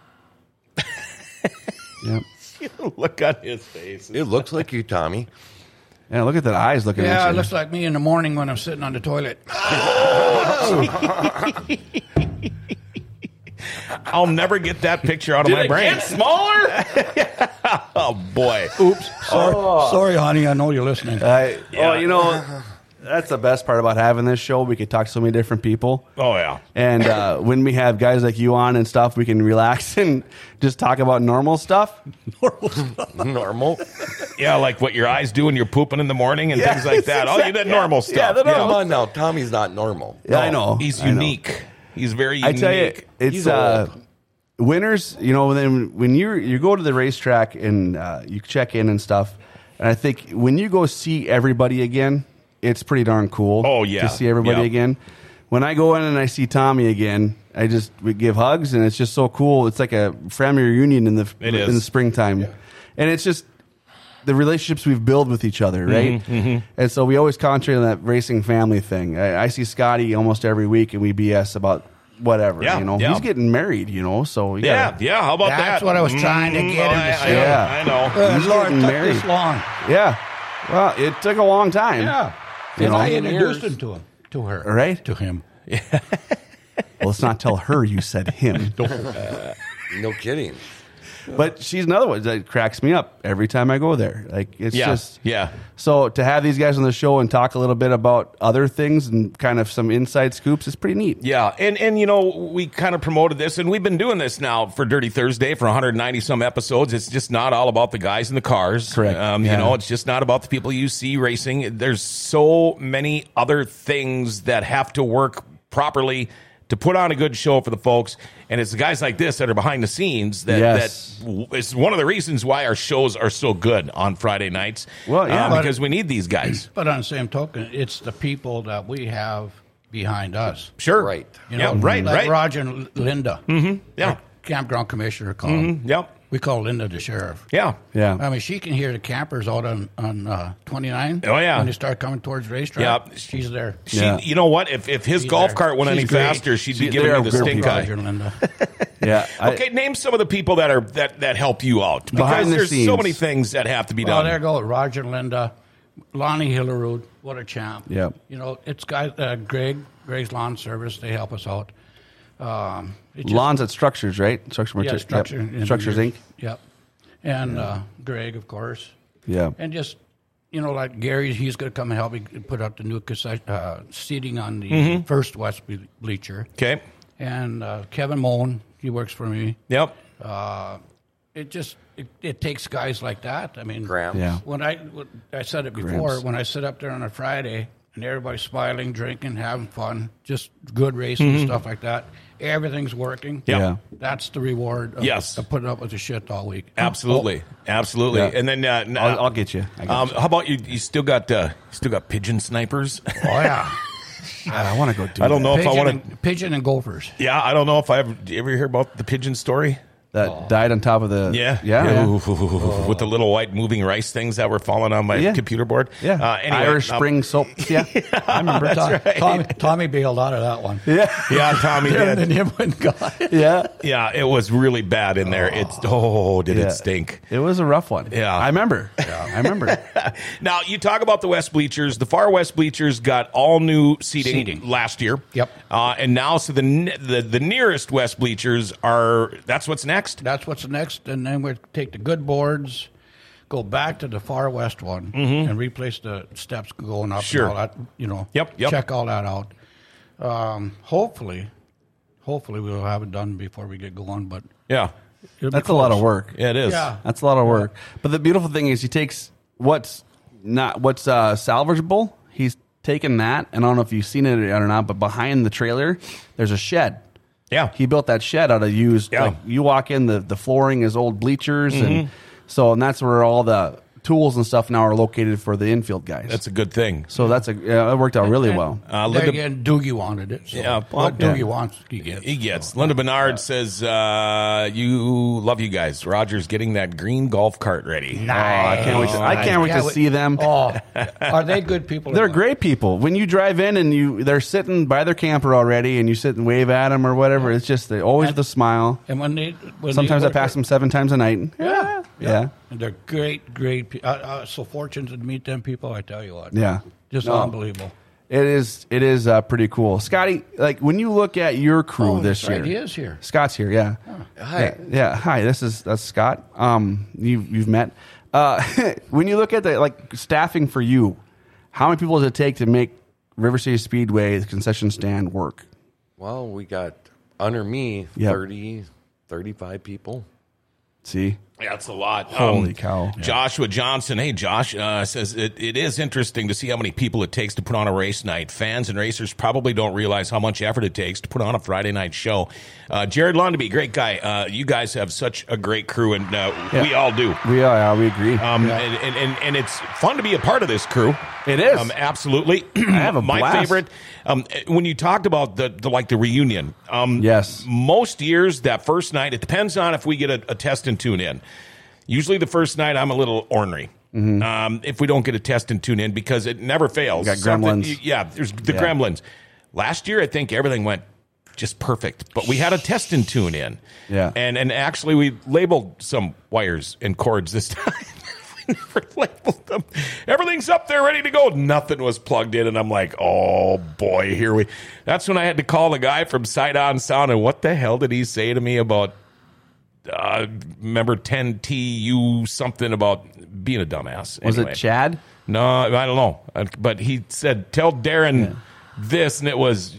Yep. Look on his face. It looks like you, Tommy. Yeah, look at that eyes looking Yeah, at it you. looks like me in the morning when I'm sitting on the toilet. I'll never get that picture out of my brain. Smaller? Oh boy. Oops. Sorry, sorry, honey. I know you're listening. I, Oh, you know, that's the best part about having this show. We could talk to so many different people. Oh yeah. And uh, when we have guys like you on and stuff, we can relax and just talk about normal stuff. Normal. Yeah, like what your eyes do when you're pooping in the morning and things like that. Oh, you did normal stuff. Yeah, the Come on now. Tommy's not normal. Yeah, I know. He's I know. unique. He's very I unique. tell you, it's He's uh, old. winners. You know, then when you you go to the racetrack and uh, you check in and stuff, and I think when you go see everybody again, it's pretty darn cool. Oh, yeah. to see everybody Yeah. again. When I go in and I see Tommy again, I just we give hugs, and it's just so cool. It's like a family reunion in the It in is. the springtime, and it's just the relationships we've built with each other, right? Mm-hmm, And so we always concentrate on that racing family thing. I, I see Scotty almost every week, and we B S about whatever. Yeah, you know, yeah. he's getting married. You know, so you Yeah, gotta, yeah. How about that? That's what I was trying to Mm, get oh, him I, to I, say. Yeah. I know. Uh, He's Lord, getting took married. this long. yeah. Well, it took a long time. Yeah. You And know? I introduced him to him, to her, Right? to him. Well, let's not tell her you said him. No kidding. But she's another one that cracks me up every time I go there. Like it's Yeah, just yeah. So to have these guys on the show and talk a little bit about other things and kind of some inside scoops is pretty neat. Yeah, and and you know we kind of promoted this, and we've been doing this now for Dirty Thursday for one hundred ninety some episodes. It's just not all about the guys in the cars, Correct. Um, Yeah. You know, it's just not about the people you see racing. There's so many other things that have to work properly to put on a good show for the folks, and it's the guys like this that are behind the scenes that Yes. that w- is one of the reasons why our shows are so good on Friday nights. Well, yeah. um, But- because we need these guys. But on the same token, it's the people that we have behind us. Sure, Right. You yeah, know, right, like right. Roger and Linda. Mm-hmm. Yeah, Campground commissioner call them. yep, We call Linda the sheriff. yeah. Yeah. I mean, she can hear the campers out on on uh, twenty-nine. Oh, yeah. when they start coming towards the racetrack. Yeah. She's there. She, Yeah. you know what? If if his She's golf there. cart went She's any great. faster, she'd be She- giving they me are the great stink people. eye. Roger and Linda. Yeah. I- Okay, name some of the people that are that that help you out because Behind the there's so scenes. many things that have to be Well, done. there go Roger and Linda, Lonnie Hillerud. What a champ. Yep. You know, it's guys. Uh, Greg, Greg's Lawn Service. They help us out. Um, it just- Lawns at Structures, right? Structure, yeah, Mater- structure. yep. in Structures the- Incorporated. Yep. And uh, Greg, of course. Yeah. And just, you know, like Gary, he's going to come and help me put up the new cassette, uh, seating on the Mm-hmm. first West ble- bleacher. Okay. And uh, Kevin Moen, he works for me. Yep. Uh, it just it, it takes guys like that. I mean, Graham. Yeah. when I when I said it before, Gramps. when I sit up there on a Friday and everybody's smiling, drinking, having fun, just good racing Mm-hmm. and stuff like that, everything's working. Yeah. Yeah. That's the reward of, Yes. of putting up with the shit all week. Absolutely. Absolutely. Yeah. And then uh, n- I'll, I'll get you. I got um, you. how about you? You still got uh, you still got pigeon snipers. Oh, yeah. I want to go do I don't know if I Pigeon, want and, pigeon and gophers. to. Yeah, I don't know if I ever. Do you ever hear about the pigeon story? that died on top of the Yeah, yeah, yeah. Ooh, with the little white moving rice things that were falling on my Yeah. computer board. Yeah. Uh, anyway, Irish um, Spring soap. Yeah. I remember Tom, right. Tommy, Tommy bailed out of that one. yeah. Yeah, Tommy And did. then him and God. Yeah. Yeah, it was really bad in there. It's oh, did Yeah. it stink? It was a rough one. Yeah. I remember. I remember. Now you talk about the West bleachers. The far West bleachers got all new seating, Seating. last year. Yep. Uh, and now, so the, ne- the the nearest West bleachers are. That's what's next. That's what's next, and then we'll take the good boards, go back to the far west one, and replace the steps going up Mm-hmm. Sure. and all that. You know, Yep, yep. check all that out. Um, hopefully, hopefully we'll have it done before we get going. But Yeah. it'll be That's a lot of close. work. Yeah, it is. Yeah. That's a lot of work. But the beautiful thing is he takes what's not what's uh, salvageable. He's taken that, and I don't know if you've seen it or not, but behind the trailer, there's a shed. Yeah. He built that shed out of used. Yeah. Like you walk in, the the flooring is old bleachers, and so and that's where all the tools and stuff now are located for the infield guys. That's a good thing. so that's a yeah, it worked out really well. Uh, Then Linda, again, Doogie wanted it. So Yeah, what yeah. Doogie wants, he gets. he gets. Linda Bernard says, uh, "You love you guys. Roger's getting that green golf cart ready." Oh, I can't wait to, I can't wait to see them. Oh, are they good people? or They're what? great people. When you drive in and you they're sitting by their camper already, and you sit and wave at them or whatever, it's just they always And- with a smile. And when they, when Sometimes they I pass them seven times a night. Yeah, Yeah. And they're great, great. Pe- I, I'm so fortunate to meet them people. I tell you what. Yeah. Just No. unbelievable. It is. It is uh, pretty cool, Scotty. Like when you look at your crew Oh, this that's right, year, he is here. Scott's here. Yeah. Hi. Yeah, yeah. Hi. This is that's Scott. Um, you you've met. Uh, when you look at the like staffing for you, how many people does it take to make River City Speedway the concession stand work? Well, we got under me Yep. thirty, thirty-five people. See, Yeah, that's a lot. Holy Um, cow. Joshua Johnson, hey Josh, uh, says it, it is interesting to see how many people it takes to put on a race night. Fans and racers probably don't realize how much effort it takes to put on a Friday night show. Uh, Jared Londaby, great guy. Uh, you guys have such a great crew, and uh, we Yeah. all do. we are. Yeah, we agree. Um, and, and, and, and it's fun to be a part of this crew. It is. Um, absolutely. I have a My blast. favorite, um, when you talked about the, the like the reunion. Um, Yes. Most years, that first night, it depends on if we get a, a test and tune in. Usually the first night, I'm a little ornery. Um, if we don't get a test and tune in, because it never fails. You got Something- gremlins. Yeah, there's the Yeah. gremlins. Last year, I think everything went just perfect, but we had a test and tune in. Yeah. And, and actually, we labeled some wires and cords this time. We never labeled them. Everything's up there ready to go. Nothing was plugged in, and I'm like, oh boy, here we. That's when I had to call the guy from Sight On Sound, and what the hell did he say to me about? Uh, remember ten T U something about being a dumbass. Was Anyway. it Chad? No, I don't know. Uh, But he said, "Tell Darren this," and it was.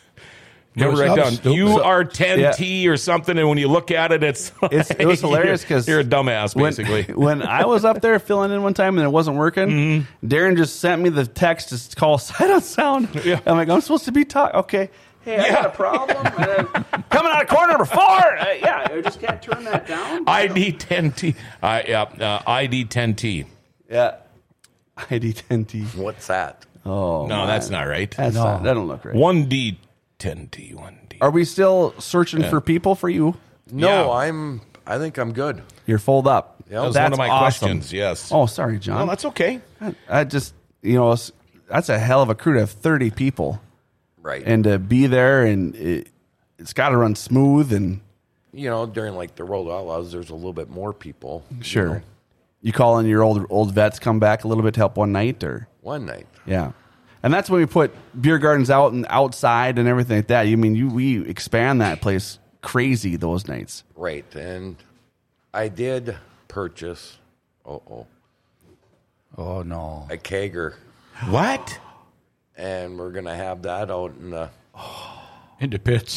You was write something down, stupid. you are ten Yeah. T or something, and when you look at it, it's, It's- it was like, hilarious you're- 'cause you're a dumbass, When, basically. when I was up there filling in one time and it wasn't working, Mm-hmm. Darren just sent me the text to call Sight On Sound. Yeah. I'm like, I'm supposed to be talking. Okay. Hey, I Yeah. got a problem. And then, coming out of corner number four. Uh, yeah, I just can't turn that down. I D ten T. I yeah, uh, I D ten T. Yeah. I D ten T. What's that? Oh, No, man. that's not right. That's No. not, that don't look right. one D ten T. one D. Are we still searching for people for you? No, Yeah. I'm. I think I'm good. You're fold up. Yeah. That was That's one of my awesome. questions, yes. Oh, sorry, John. No, that's okay. I, I just, you know, it's- that's a hell of a crew to have thirty people. Right. And to be there, and it, it's got to run smooth and you know, during like the Road Outlaws, there's a little bit more people. you sure. know, You call in your old old vets come back a little bit to help one night, or one night. yeah, and that's when we put beer gardens out and outside and everything like that. You mean you we expand that place crazy those nights. Right. And I did purchase, oh, oh, Oh no. a kegger. What? And we're going to have that out in the. In the pits.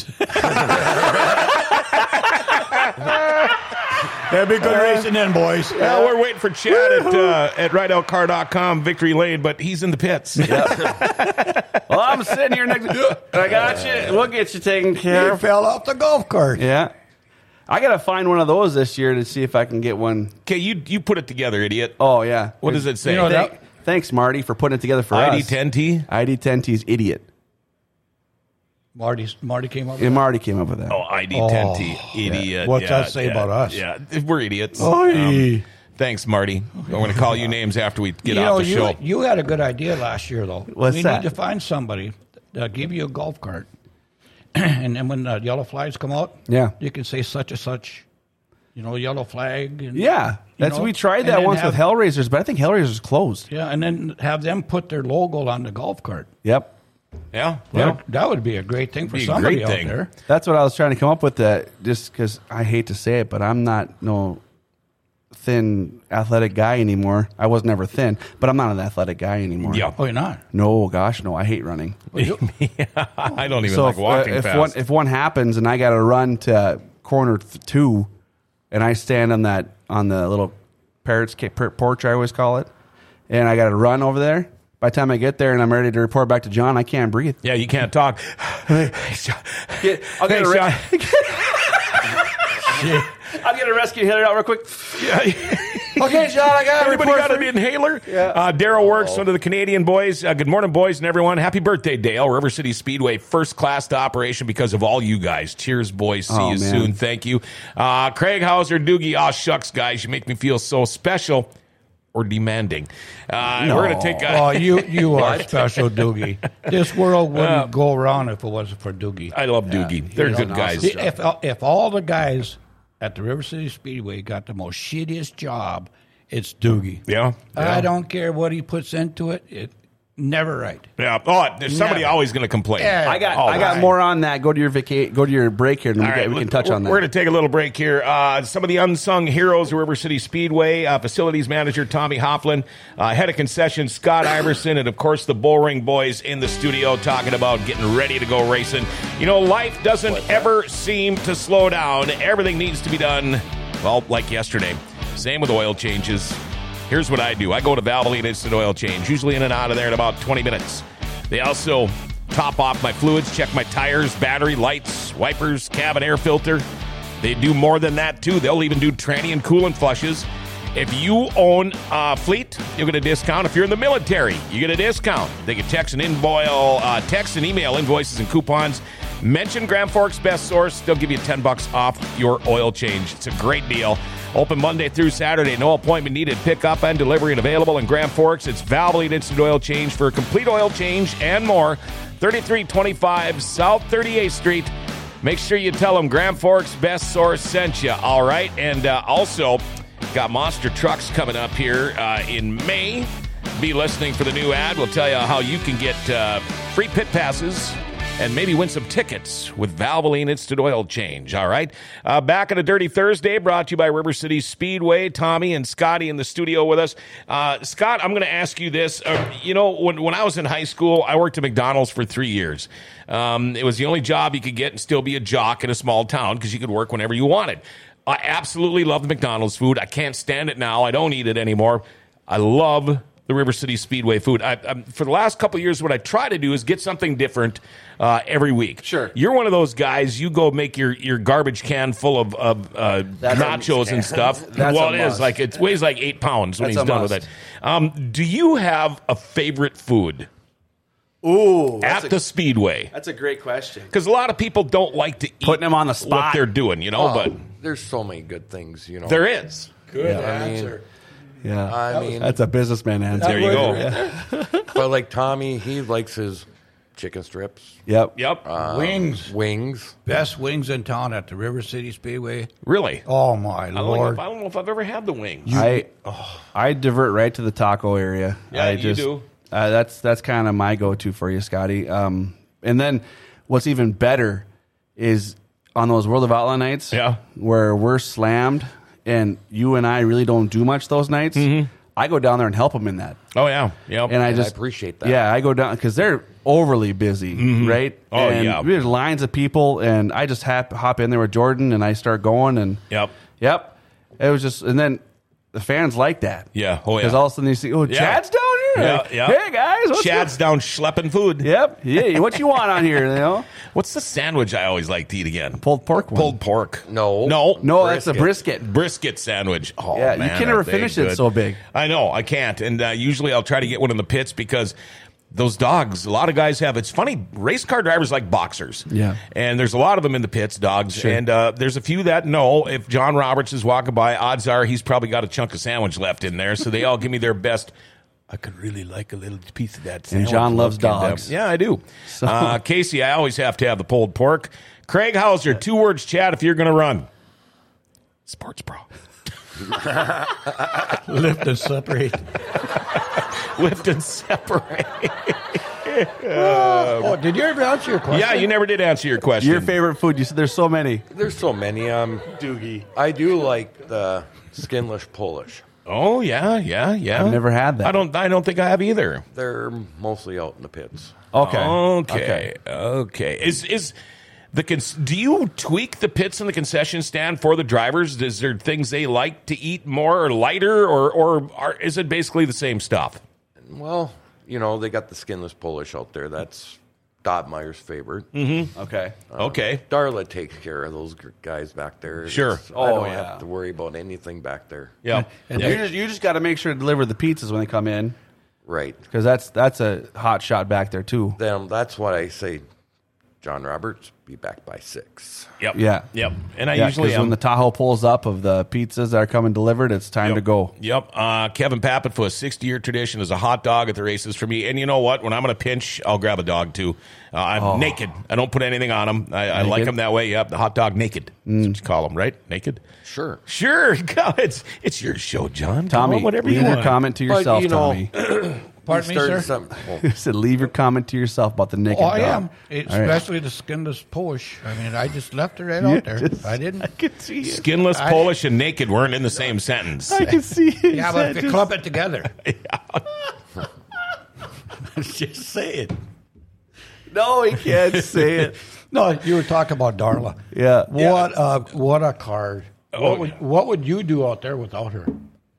That'd be good racing then, boys. Well, we're waiting for Chad at uh, at ride out car dot com, Victory Lane, but he's in the pits. Well, I'm sitting here next. I got you. We'll get you taken care He of. fell off the golf cart. Yeah, I got to find one of those this year to see if I can get one. Okay, you you put it together, idiot. Oh yeah. What does it say? You know Thank- that- Thanks, Marty, for putting it together for I D us. ten T? I D ten T's idiot. Marty, Marty came up with And Marty came up with that. Oh, I D ten T. Idiot. What's Yeah, that say yeah, about us? Yeah, we're idiots. Oy. Um, thanks, Marty. I'm going to call you names after we get you off know, the you, show. you had a good idea last year, though. What's we that? need to find somebody that'll give you a golf cart. And then when the yellow flags come out, Yeah. you can say such and such, you know, yellow flag. And, Yeah, you that's know, we tried and that then once have- with Hellraisers, but I think Hellraisers closed. Yeah, and then have them put their logo on the golf cart. Yep, yeah? That, that would be a great thing for Be a somebody great out thing. there. that's what I was trying to come up with. That just because I hate to say it, but I'm not no thin athletic guy anymore. I was never thin, but I'm not an athletic guy anymore. Yeah. Oh, you're not? No, gosh, no. I hate running. I don't even So like if, uh, walking if fast. one if one happens and I got to run to corner th- two, and I stand on that on the little parrot's ca- per- porch, I always call it, and I got to run over there. By the time I get there and I'm ready to report back to John, I can't breathe. yeah, you can't talk. I'll Hey, get a Sean. I'll get a rescue hitter out real quick. Yeah. Okay, John, I got a Everybody report got for an you. inhaler? Yeah. Uh, Daryl works under the Canadian boys. Uh, good morning, boys and everyone. Happy birthday, Dale. River City Speedway, first class to operation because of all you guys. Cheers, boys. See Oh, you man. soon. Thank you. Uh, Craig Hauser, Doogie. Aw, shucks, guys. You make me feel so special or demanding. Uh, No. We're going to take a... Oh, you you are special, Doogie. This world wouldn't go around if it wasn't for Doogie. I love Doogie. They're does good an guys. awesome See, if if all the guys at the River City Speedway got the most shittiest job, it's Doogie. Yeah. I don't care what he puts into it. It never right. Yeah. Oh, there's somebody Never. always going to complain. Yeah. I got All I got right. more on that. Go to your vaca- Go to your break here, and we, All can, right, we can look, touch on that. We're going to take a little break here. Uh, some of the unsung heroes of River City Speedway, uh, facilities manager Tommy Hofflin, uh, head of concession Scott Iverson, and of course the Bullring boys in the studio talking about getting ready to go racing. You know, life doesn't ever seem to slow down. Everything needs to be done, well, like yesterday. Same with oil changes. Here's what I do. I go to Valvoline Instant Oil Change, usually in and out of there in about twenty minutes. They also top off my fluids, check my tires, battery, lights, wipers, cabin air filter. They do more than that, too. They'll even do tranny and coolant flushes. If you own a fleet, you get a discount. If you're in the military, you get a discount. They can text and invoice, uh, text and email invoices and coupons. Mention Grand Forks Best Source. They'll give you ten bucks off your oil change. It's a great deal. Open Monday through Saturday. No appointment needed. Pickup and delivery and available in Grand Forks. It's Valvoline Instant Oil Change for a complete oil change and more. thirty-three twenty-five South thirty-eighth Street. Make sure you tell them Grand Forks Best Source sent you. All right. And uh, also, got Monster Trucks coming up here uh, in May. Be listening for the new ad. We'll tell you how you can get uh, free pit passes and maybe win some tickets with Valvoline Instant Oil Change, all right? Uh, back on a Dirty Thursday, brought to you by River City Speedway. Tommy and Scotty in the studio with us. Uh, Scott, I'm going to ask you this. Uh, you know, when, when I was in high school, I worked at McDonald's for three years. Um, it was the only job you could get and still be a jock in a small town because you could work whenever you wanted. I absolutely love the McDonald's food. I can't stand it now. I don't eat it anymore. I love the River City Speedway food. I, I, for the last couple of years, what I try to do is get something different uh, every week. Sure. You're one of those guys, you go make your, your garbage can full of, of uh, That's a- nachos and stuff. That's well, a it is. must. Like, it weighs like eight pounds when That's he's a done with must. it. Um, do you have a favorite food Ooh, at that's the a, Speedway? that's a great question. Because a lot of people don't like to eat Putting them on the what spot. they're doing, you know, Oh, but there's so many good things, you know. there is. Good I mean, answer. Yeah, I mean, that's a businessman answer. There you go. but like Tommy, he likes his chicken strips, Yep. Yep. Wings. wings. Best wings in town at the River City Speedway. really? Oh, my I don't, know Lord. if, I don't know if I've ever had the wings. I I divert right to the taco area. Yeah, I you just, do. Uh, that's that's kind of my go-to for you, Scotty. Um, and then what's even better is on those World of Outlaw nights, Yeah. where we're slammed and you and I really don't do much those nights. Mm-hmm. I go down there and help them in that. Oh, yeah. Yep. And I And just I appreciate that. Yeah, I go down because they're overly busy, right? Oh, and yeah. There's lines of people, and I just hop hop in there with Jordan, and I start going, and Yep. yep. It was just, and then the fans like that. Yeah. Oh, yeah. Because all of a sudden you see, oh, Yeah. Chad's down here. Yeah, Like, yeah. Hey guys, what's Chad's down schlepping food. going- Yep. Yeah. What you want on here? You know, What's the sandwich I always like to eat again? pulled pork one. Pulled pork. No. No. No, that's a brisket. Brisket sandwich. Oh, Yeah, you man, can never are they finish it good. so big. I know, I can't. And uh, usually I'll try to get one in the pits because those dogs, a lot of guys have. It's funny, race car drivers like boxers. Yeah. And there's a lot of them in the pits, dogs. Sure. And uh, there's a few that know if John Roberts is walking by, odds are he's probably got a chunk of sandwich left in there. So they all give me their best. I could really like a little piece of that sandwich. John loves Look, and, uh, dogs. yeah, I do. Uh, Casey, I always have to have the pulled pork. Craig Hauser, two words, Chad, if you're going to run. Sports Pro. Lift and separate. Lift and separate. Oh, did you ever answer your question? Yeah, you never did answer your question. Your favorite food? You said there's so many. There's so many. Um, Doogie. I do like the skinless Polish. Oh yeah, yeah, yeah. I've never had that. I don't. I don't think I have either. They're mostly out in the pits. Okay. Okay. Okay. Is is the cons- do you tweak the pits and the concession stand for the drivers? Is there things they like to eat more or lighter, or or are, is it basically the same stuff? Well, you know, they got the skinless Polish out there. That's Dotmeyer's favorite. Okay. Okay. Darla takes care of those g- guys back there. Sure. It's- I Oh, don't yeah. have to worry about anything back there. Yeah. And Yeah. you just, you just got to make sure to deliver the pizzas when they come in, Right. because that's that's a hot shot back there too. Then that's what I say. John Roberts, be back by six. Yep. Yeah. Yep. And I Yeah, usually 'cause am. when the Tahoe pulls up of the pizzas that are coming delivered, it's time to go. Yep. Uh, Kevin Pappett for a sixty-year tradition is a hot dog at the races for me. And you know what? When I'm going to pinch, I'll grab a dog too. Uh, I'm naked. I don't put anything on them. I, I like Naked? them that way. Yep. The hot dog naked. That's what you call them, right? Naked. Sure. Sure. God, it's it's your show, John. Call Tommy, them whatever leave you your want. comment to But, yourself, you know, Tommy. Pardon He me, started sir? something- oh, I said, leave your comment to yourself about the naked Oh, I dog. am. It- All right. Especially the skinless Polish. I mean, I just left it right out there. I didn't. I can see it. Skinless, I- Polish, and naked weren't in the same sentence. I can see it. Yeah, but if you Just- clump it together. Just say it. No, he can't say it. No, you were talking about Darla. Yeah. What a what a card. Oh, what, would, what would you do out there without her?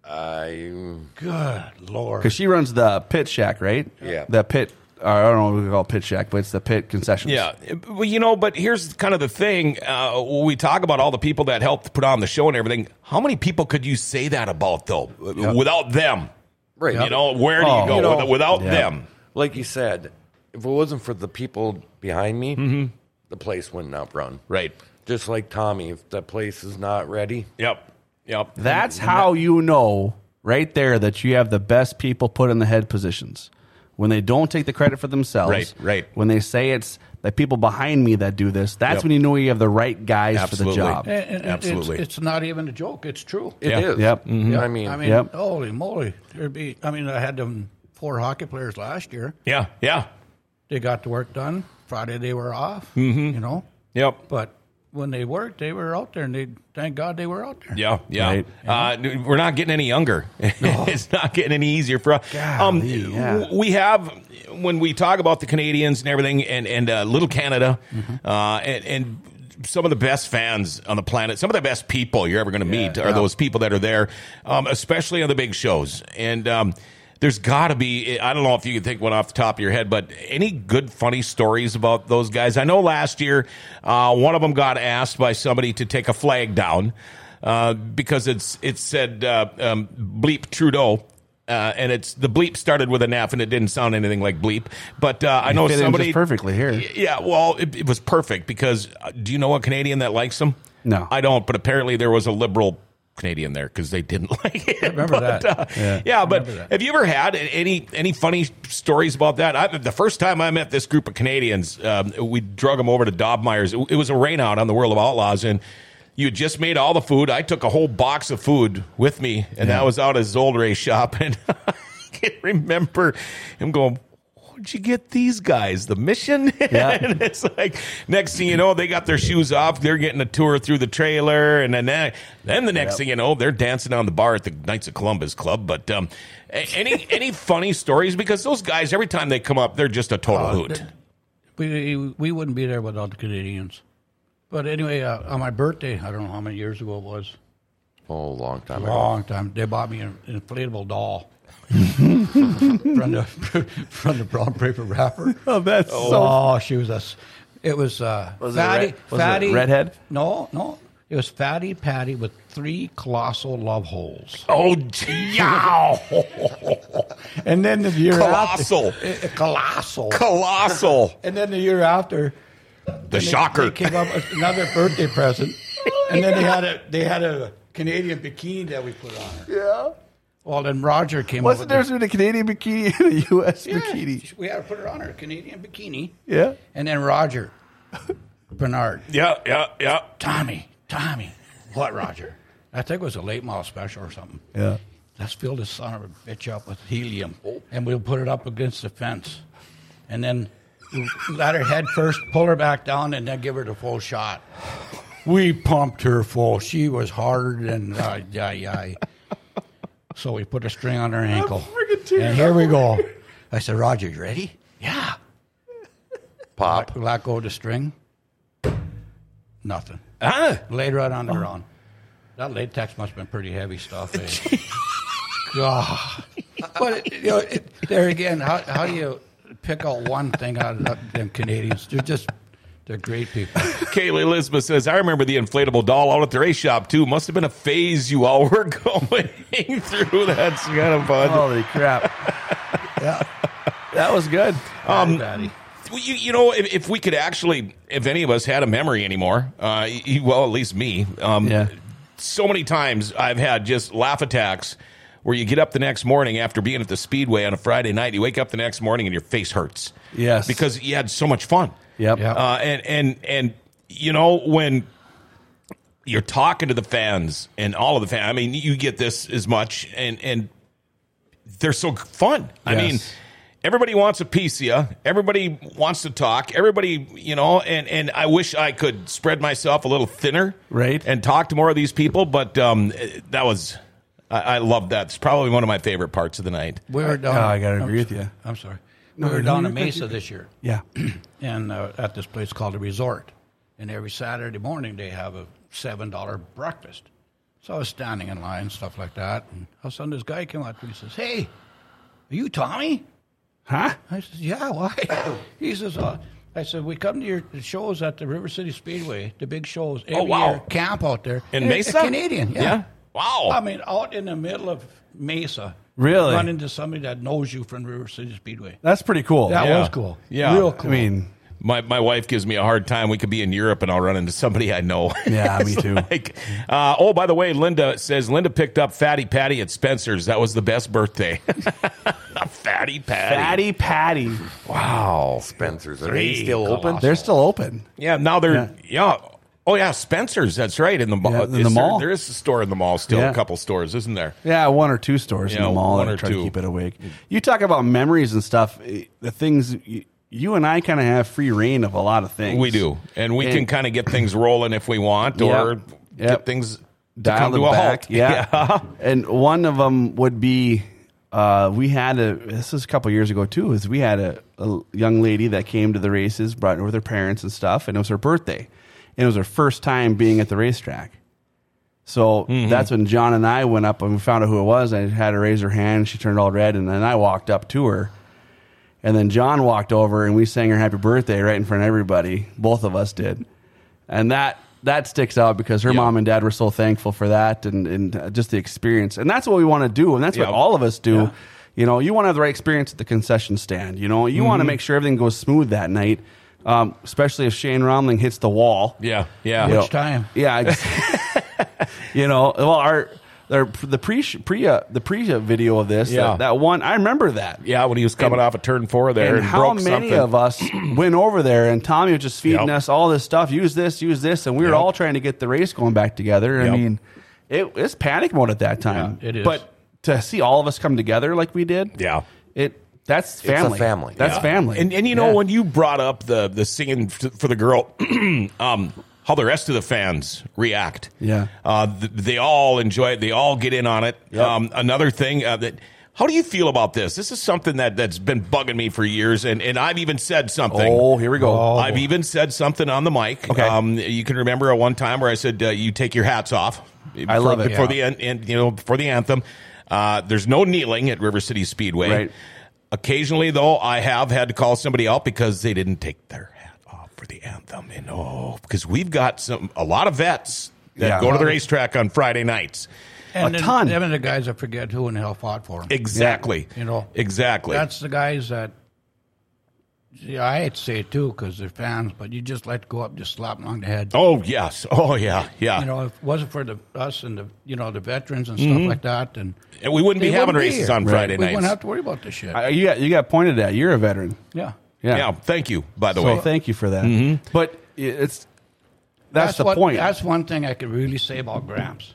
I Good Lord. Because she runs the pit shack, right? Yeah. The pit, or I don't know what we call it, pit shack, but it's the pit concessions. Yeah, well, you know, but here's kind of the thing. Uh, when we talk about all the people that helped put on the show and everything, how many people could you say that about, though, without them? right. You know, where do Oh. you go You know, with- without yeah. them? like you said, if it wasn't for the people behind me, Mm-hmm. the place wouldn't outrun. Right. Just like Tommy, if the place is not ready, Yep. Yep. That's how you know right there that you have the best people put in the head positions. When they don't take the credit for themselves. Right, right. When they say it's the people behind me that do this, that's Yep. when you know you have the right guys Absolutely. for the job. And- and- and Absolutely. It's, it's not even a joke. It's true. it Yeah. is. Yep. Yeah. I mean, I mean, Yep. holy moly. There'd be, I mean, I had them four hockey players last year. Yeah. Yeah. They got the work done. Friday they were off, mm-hmm. you know. Yep. But when they worked, they were out there, and they thank God they were out there. Yeah, yeah. Right. Uh, we're not getting any younger. It's not getting any easier for us. Um, Golly, yeah. w- we have, when we talk about the Canadians and everything, and and uh, Little Canada, uh, and, and some of the best fans on the planet, some of the best people you're ever going to meet are those people that are there, um, especially on the big shows. And um, there's got to be, I don't know if you can think one off the top of your head, but any good, funny stories about those guys? I know last year, uh, one of them got asked by somebody to take a flag down uh, because it's it said uh, um, bleep Trudeau. Uh, and it's the bleep started with an F, and it didn't sound anything like bleep. But uh, I know Fit in somebody just perfectly here. Yeah, well, it, it was perfect because uh, do you know a Canadian that likes him? No. I don't. But apparently there was a liberal Canadian there because they didn't like it. remember But, that. uh, yeah, yeah but remember that. have you ever had any any funny stories about that? I, the first time I met this group of Canadians, um, we drug them over to Dobmeyer's. It, it was a rain out on the World of Outlaws, and you had just made all the food. I took a whole box of food with me, and that was out at his old race shop. And I can remember him going, where'd you get these guys? The Mission? Yeah. And it's like, next thing you know, they got their shoes off. They're getting a tour through the trailer. And then, that, then the next Yep. thing you know, they're dancing on the bar at the Knights of Columbus Club. But um, a- any any funny stories? Because those guys, every time they come up, they're just a total Uh, hoot. th- We we wouldn't be there without the Canadians. But anyway, uh, on my birthday, I don't know how many years ago it was. oh, a long time ago. Long time. They bought me an inflatable doll from the from the brown paper wrapper. Oh, that's Oh, she was a. s- It was uh, Was it fatty. red- was it fatty redhead? No, no. It was fatty Patty with three colossal love holes. Oh, yow! And then the year Colossal. after, uh, colossal. Colossal. And then the year after, The they, shocker. they came up with another birthday present, and then they had a they had a Canadian bikini that we put on her. Yeah. Well, then Roger came What's up the with difference between a Canadian bikini and a U S Yeah, bikini? we had to put her on her Canadian bikini, Yeah. and then Roger Bernard, Yeah, yeah, yeah. Tommy, Tommy, what Roger? I think it was a late model special or something. Yeah. Let's fill this son of a bitch up with helium, and we'll put it up against the fence, and then we let her head first, pull her back down, and then give her the full shot. We pumped her full. She was harder than uh, yeah, yeah. So we put a string on her ankle, and here we go. I said, Roger, you ready? Yeah. Pop. Let, let go of the string. Nothing. Ah, Laid right on the ground. That latex must have been pretty heavy stuff. Eh? God. But, you know, it, there again, how, how do you pick out one thing out of that- them Canadians. They're just, they're great people. Kaylee Elizabeth says, I remember the inflatable doll out at the race shop, too. Must have been a phase you all were going through. That's kind of fun. Holy crap. Yeah. That was good. Um, Daddy. You, you know, if, if we could actually, if any of us had a memory anymore, uh, you- well, at least me, um, Yeah. so many times I've had just laugh attacks where you get up the next morning after being at the Speedway on a Friday night, you wake up the next morning and your face hurts. Yes. Because you had so much fun. Yep. Yep. Uh, and, and, and, you know, when you're talking to the fans and all of the fans, I mean, you get this as much, and, and they're so fun. I Yes. mean, everybody wants a piece of you. Everybody wants to talk. Everybody, you know, and, and I wish I could spread myself a little thinner. Right. And talk to more of these people. But um, that was, I, I love that. It's probably one of my favorite parts of the night. We were down. Oh, I gotta I'm agree with sorry. you. I'm sorry. No, we were no, down you're in good. Mesa this year, Yeah. and uh, at this place called the Resort. And every Saturday morning they have a seven dollar breakfast. So I was standing in line, stuff like that, and all of a sudden this guy came up to me and says, "Hey, are you Tommy?" Huh? I said, "Yeah, why?" He says, uh, "I said we come to your shows at the River City Speedway, the big shows every Oh, wow. year, camp out there In And it's Mesa? a Canadian, yeah. Yeah. Wow. I mean, out in the middle of Mesa, Really? run into somebody that knows you from River City Speedway. That's pretty cool. That Yeah. was cool. Yeah. Real I cool. mean, My my wife gives me a hard time. We could be in Europe and I'll run into somebody I know. Yeah, me It's too. Like, uh, oh, by the way, Linda says Linda picked up Fatty Patty at Spencer's. That was the best birthday. Fatty Patty. Fatty Patty. Wow. Spencer's. Are they still open? They're still open. Yeah, now they're yeah. Oh yeah, Spencer's. That's right. In the mall. Yeah, in Is the there- mall. there is a store in the mall still. Yeah. A couple stores, isn't there? Yeah, one or two stores in Yeah, the mall one that or try two. to keep it awake. You talk about memories and stuff. eh, The things you, you and I kind of have free reign of a lot of things. We do, and we And- can kind of get things rolling if we want, or Yep. get Yep. things to Dial come them to a back. halt. Yeah. And one of them would be uh, we had a, this was a couple years ago too, is we had a, a young lady that came to the races, brought her with her parents and stuff, and it was her birthday. And it was her first time being at the racetrack. So that's when John and I went up and we found out who it was. I had her raise her hand. She turned all red. And then I walked up to her. And then John walked over and we sang her happy birthday right in front of everybody. Both of us did. And that that sticks out because her Yeah. mom and dad were so thankful for that and, and uh, just the experience. And that's what we want to do. And that's Yeah. what all of us do. Yeah. You know, you want to have the right experience at the concession stand. You know, you want to Mm-hmm. make sure everything goes smooth that night, um, especially if Shane Romling hits the wall. Yeah, yeah. You know, Which time? Yeah, I just- you know, well, our, our the pre pre uh, the pre video of this, Yeah. that, that one, I remember that. Yeah, when he was coming off a turn four there And and, how broke many something. of us went over there and Tommy was just feeding Yep. us all this stuff. Use this, use this, and we were Yep. all trying to get the race going back together. I Yep. mean, it, it's panic mode at that time. Yeah, it is. But to see all of us come together like we did, Yeah. it that's family. family. That's Yeah. family. And and you know Yeah. when you brought up the the singing f- for the girl, um, how the rest of the fans react. Yeah. uh, th- they all enjoy it. They all get in on it. Yep. Um, another thing uh, that. How do you feel about this? This is something that, that's been bugging me for years, and, and I've even said something. Oh, here we go. Oh. I've even said something on the mic. Okay. Um, you can remember a one time where I said, uh, you take your hats off. I love it. For Yeah. the, an- and, you know, for the anthem. Uh, there's no kneeling at River City Speedway. Right. Occasionally, though, I have had to call somebody out because they didn't take their hat off for the anthem. And oh, because we've got some a lot of vets that Yeah. go to the racetrack on Friday nights. And A then ton. Them and the guys that forget who in the hell fought for them. Exactly. You know, Exactly. That's the guys that. Yeah, I hate to say it too because they're fans, but you just let go up, just slap them on the head. oh yes. Oh yeah. Yeah. You know, if it wasn't for the us and the you know the veterans and stuff Mm-hmm. like that, and and we wouldn't be they having wouldn't be races here. on Right. Friday we nights. wouldn't have to worry about this shit. Uh, you got you got pointed at. You're a veteran. yeah. Yeah. yeah. Thank you. By the So way. Mm-hmm. thank you for that. But it's that's, the what, point. That's one thing I could really say about Gramps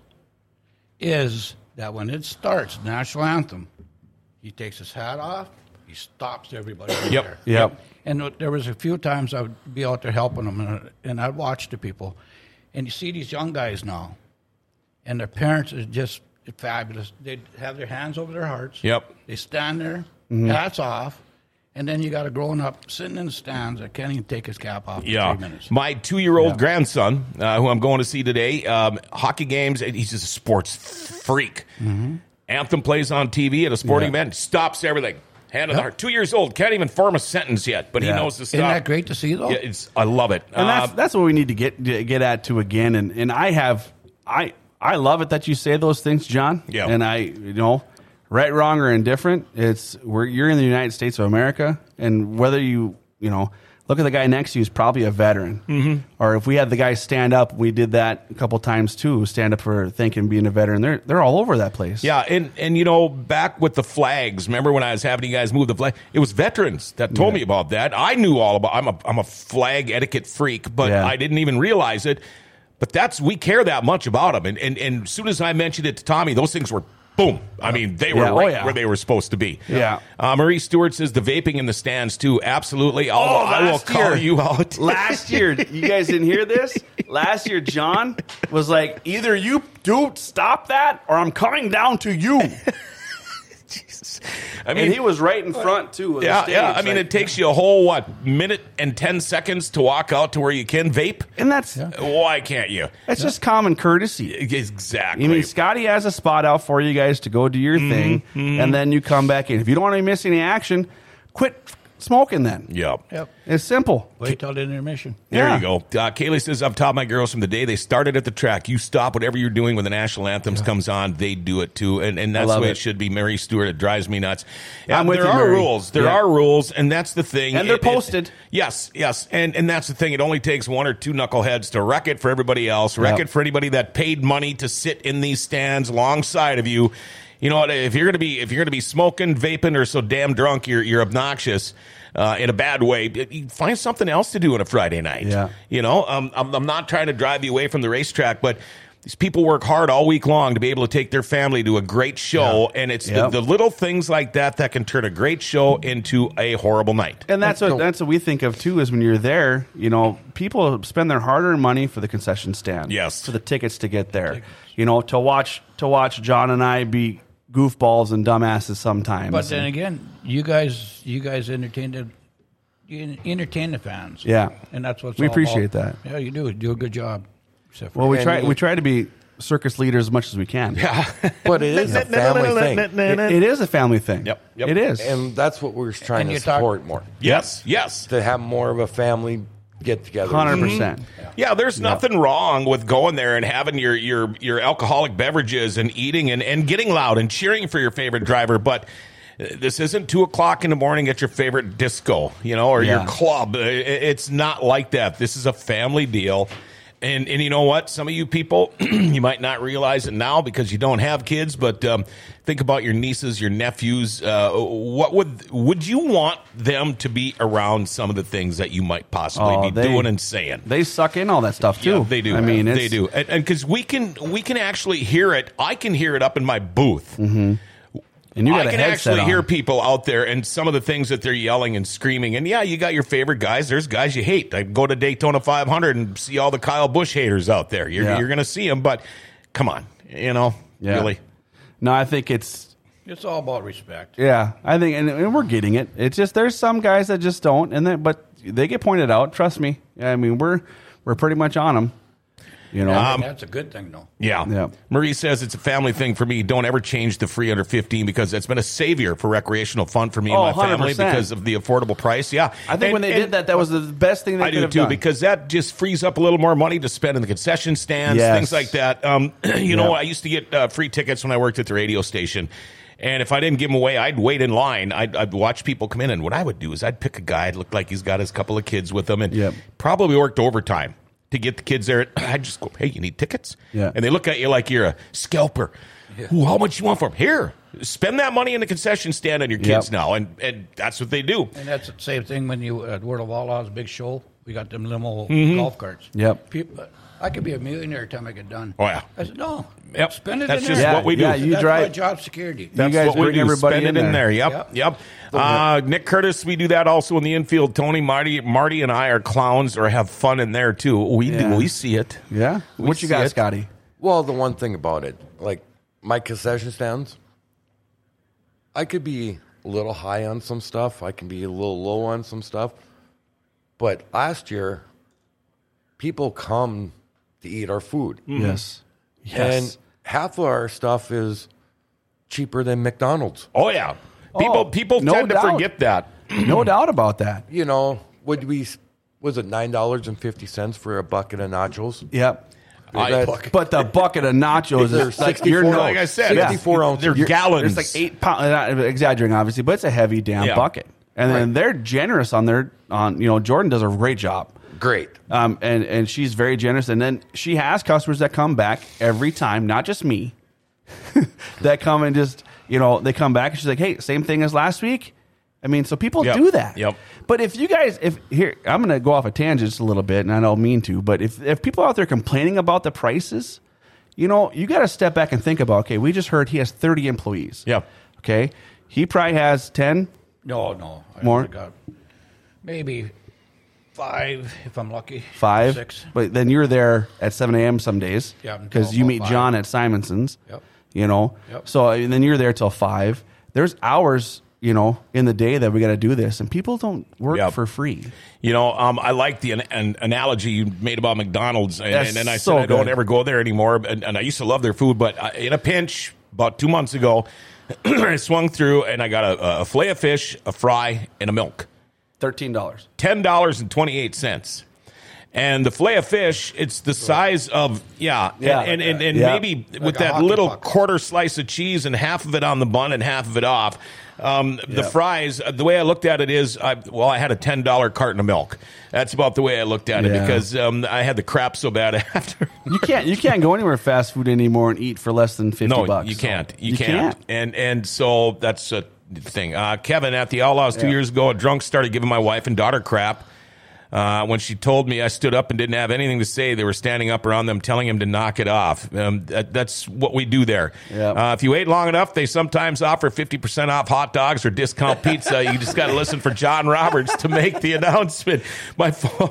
is that when it starts, national anthem, he takes his hat off, he stops everybody right Yep. there. Yep. And there was a few times I would be out there helping them, and, and I'd watch the people, and you see these young guys now, and their parents are just fabulous. They have their hands over their hearts. Yep. They stand there, Mm-hmm. hats off, and then you got a grown up sitting in the stands that can't even take his cap off for Yeah, three minutes. my two-year-old Yeah. grandson, uh, who I'm going to see today, um, hockey games. He's just a sports freak. Anthem plays on T V at a sporting Yeah. event, stops everything, Hand on the heart. Two years old, can't even form a sentence yet, but Yeah. he knows the stuff. Isn't that great to see, though? Yeah, it's, I love it. And that's Uh, that's what we need to get get at to again. And and I have I I love it that you say those things, John. Yeah. And I you know, right, wrong, or indifferent, it's we're you're in the United States of America, and whether you you know. Look at the guy next to you who's probably a veteran. Mm-hmm. Or if we had the guy stand up, we did that a couple times too, stand up for thinking being a veteran. They're they're all over that place. Yeah, and, and you know, back with the flags, remember when I was having you guys move the flag? It was veterans that told Yeah. me about that. I knew all about I'm a I'm a flag etiquette freak, but Yeah. I didn't even realize it. But that's we care that much about them. And, and, and as soon as I mentioned it to Tommy, those things were boom. I mean, they were Yeah, oh, right yeah. where they were supposed to be. Yeah. Uh, Marie Stewart says the vaping in the stands, too. Absolutely. I'll, Oh, I will last call year. you out. Last year, you guys didn't hear this? Last year, John was like, either you do stop that or I'm coming down to you. I mean, And he was right in front, too. Of the yeah, stage. yeah. I mean, Like- it takes you a whole, what, minute and ten seconds to walk out to where you can vape? And that's Why can't you? that's just common courtesy. Exactly. I mean, Scotty has a spot out for you guys to go do your thing, and then you come back in. If you don't want to miss any action, quit smoking then. Yep. Yep. It's simple. Wait till the intermission. There Yeah. you go. Uh, Kaylee says, I've taught my girls from the day they started at the track. You stop whatever you're doing when the national anthems comes on, they do it too. And, and that's the love way it. it. should be. Mary Stewart, it drives me nuts. Yeah, I'm with there you, are Mary. rules. There Yeah. are rules, and that's the thing. And they're It- it- posted. yes, yes. And and that's the thing. It only takes one or two knuckleheads to wreck it for everybody else, wreck Yeah. it for anybody that paid money to sit in these stands alongside of you. You know what? If you're gonna be if you're gonna be smoking, vaping, or so damn drunk, you're you're obnoxious. Uh, in a bad way, you find something else to do on a Friday night. Yeah. You know, um, I'm, I'm not trying to drive you away from the racetrack, but these people work hard all week long to be able to take their family to a great show, and it's Yep. the, the little things like that that can turn a great show into a horrible night. And that's what that's what we think of too. Is when you're there, you know, people spend their hard-earned money for the concession stand. Yes. for the tickets to get there. You know, to watch to watch John and I be goofballs and dumbasses sometimes. But then again, you guys, you guys entertain the, you entertain the fans. Yeah. and that's what We appreciate that. Yeah, you do. You do a good job. Except for well, we And try you- we try to be circus leaders as much as we can. Yeah. But it is a family thing. It, it is a family thing. Yep, yep. It is. And that's what we're trying And to you talk- support more. Yes, yes. To have more of a family get together. Hundred percent. Yeah, there's nothing wrong with going there and having your your your alcoholic beverages and eating and, and getting loud and cheering for your favorite driver, but uh, this isn't two o'clock in the morning at your favorite disco, you know, or your Yeah. club. Uh, it- It's not like that. This is a family deal. And and you know what? Some of you people, you might not realize it now because you don't have kids, but um, think about your nieces, your nephews. Uh, what would would you want them to be around some of the things that you might possibly Oh, be they- doing and saying? They suck in all that stuff too. Yeah, they do. I mean, it's, they do, and because we can, we can actually hear it. I can hear it up in my booth. And you got I a can headset actually on. hear people out there and some of the things that they're yelling and screaming. And yeah, you got your favorite guys. There's guys you hate. I go to Daytona five hundred and see all the Kyle Busch haters out there. You're, Yeah. you're going to see them, but come on, you know, Yeah. really. No, I think it's it's all about respect. yeah. I think, and, and we're getting it. It's just there's some guys that just don't, and then but they get pointed out. Trust me. I mean, we're we're pretty much on them. You know. Um, That's a good thing, though. Yeah. Yeah. Marie says it's a family thing for me. Don't ever change the free under fifteen because it's been a savior for recreational fun for me and Oh, my family one hundred percent. because of the affordable price. Yeah. I think And- when they and- did that, that was the best thing they I could do have too done. because that just frees up a little more money to spend in the concession stands, Yes. things like that. Um, you know, Yeah. I used to get uh, free tickets when I worked at the radio station, and if I didn't give them away, I'd wait in line. I'd, I'd watch people come in, and what I would do is I'd pick a guy that looked like he's got his couple of kids with him, and Yep. probably worked overtime to get the kids there. I'd just go, "Hey, you need tickets?" Yeah. And they look at you like you're a scalper. Ooh, how much you want for them? Here, spend that money in the concession stand on your kids Yep. now, and and that's what they do. And that's the same thing when you at World of Outlaws, big show. We got them limo Mm-hmm. golf carts. Yep. People, I could be a millionaire every time I get done. Oh, yeah. I said no. Yep. Spend it That's in just there. what we do. Yeah, you That's drive- my job security. That's guys what we bring do. everybody Spend in it in there. there. Yep, Yep. yep. Uh, Nick Curtis, we do that also in the infield. Tony, Marty, Marty, and I are clowns or have fun in there too. We Yeah. do. We see it. yeah. We What you see got, it. Scotty? Well, the one thing about it, like my concession stands, I could be a little high on some stuff. I can be a little low on some stuff. But last year, people come to eat our food. Yes. Yes. And half of our stuff is cheaper than McDonald's. Oh yeah, People Oh, people no tend to doubt. forget that. No doubt about that. You know, would we? Was it nine dollars and fifty cents for a bucket of nachos? Yep. I- That- But the bucket of nachos They're is like sixty-four you're no, Like I said, Yeah. sixty-four ounces. They're You're- gallons. It's like eight pounds. Not exaggerating, obviously, but it's a heavy damn Yeah. bucket. And then Right. they're generous on their on. You know, Jordan does a great job. Great. Um, and and she's very generous. And then she has customers that come back every time, not just me, that come and just you know they come back and she's like, hey, same thing as last week. I mean, so people Yep. do that. Yep. But if you guys, if here, I'm going to go off a tangent just a little bit, and I don't mean to, but if if people out there complaining about the prices, you know, you got to step back and think about. Okay, we just heard he has thirty employees. Yep. Okay, he probably has ten. No, no. I More? only got maybe five if I'm lucky. Five, Six. but then you're there at seven a.m. some days, Yeah, until because you about meet five. John at Simonson's. Yep. You know, Yep. so and then you're there till five. There's hours, you know, in the day that we got to do this, and people don't work Yep. for free. You know, um, I like the an, an analogy you made about McDonald's, and, That's and, and I so said I don't good. ever go there anymore. And, and I used to love their food, but I, in a pinch, about two months ago, I swung through and I got a, a fillet of fish, a fry, and a milk. Thirteen dollars. ten dollars and twenty-eight cents. And the fillet of fish, it's the size of, yeah, Yeah. and, and, and, and Yeah. maybe with Like a that hockey little puck. quarter slice of cheese and half of it on the bun and half of it off. Um, The Yeah. fries, uh, the way I looked at it is, I, well, I had a ten dollar carton of milk. That's about the way I looked at it Yeah. because um, I had the crap so bad after. You can't you can't go anywhere fast food anymore and eat for less than fifty No, bucks. you can't. You, You can't. can't. And and so that's a thing. Uh, Kevin at the Outlaws two Yeah. years ago, a drunk started giving my wife and daughter crap. Uh, when she told me I stood up and didn't have anything to say, they were standing up around them telling him to knock it off. Um, that, that's what we do there. Yeah. Uh, if you wait long enough, they sometimes offer fifty percent off hot dogs or discount pizza. You just got to listen for John Roberts to make the announcement. My phone.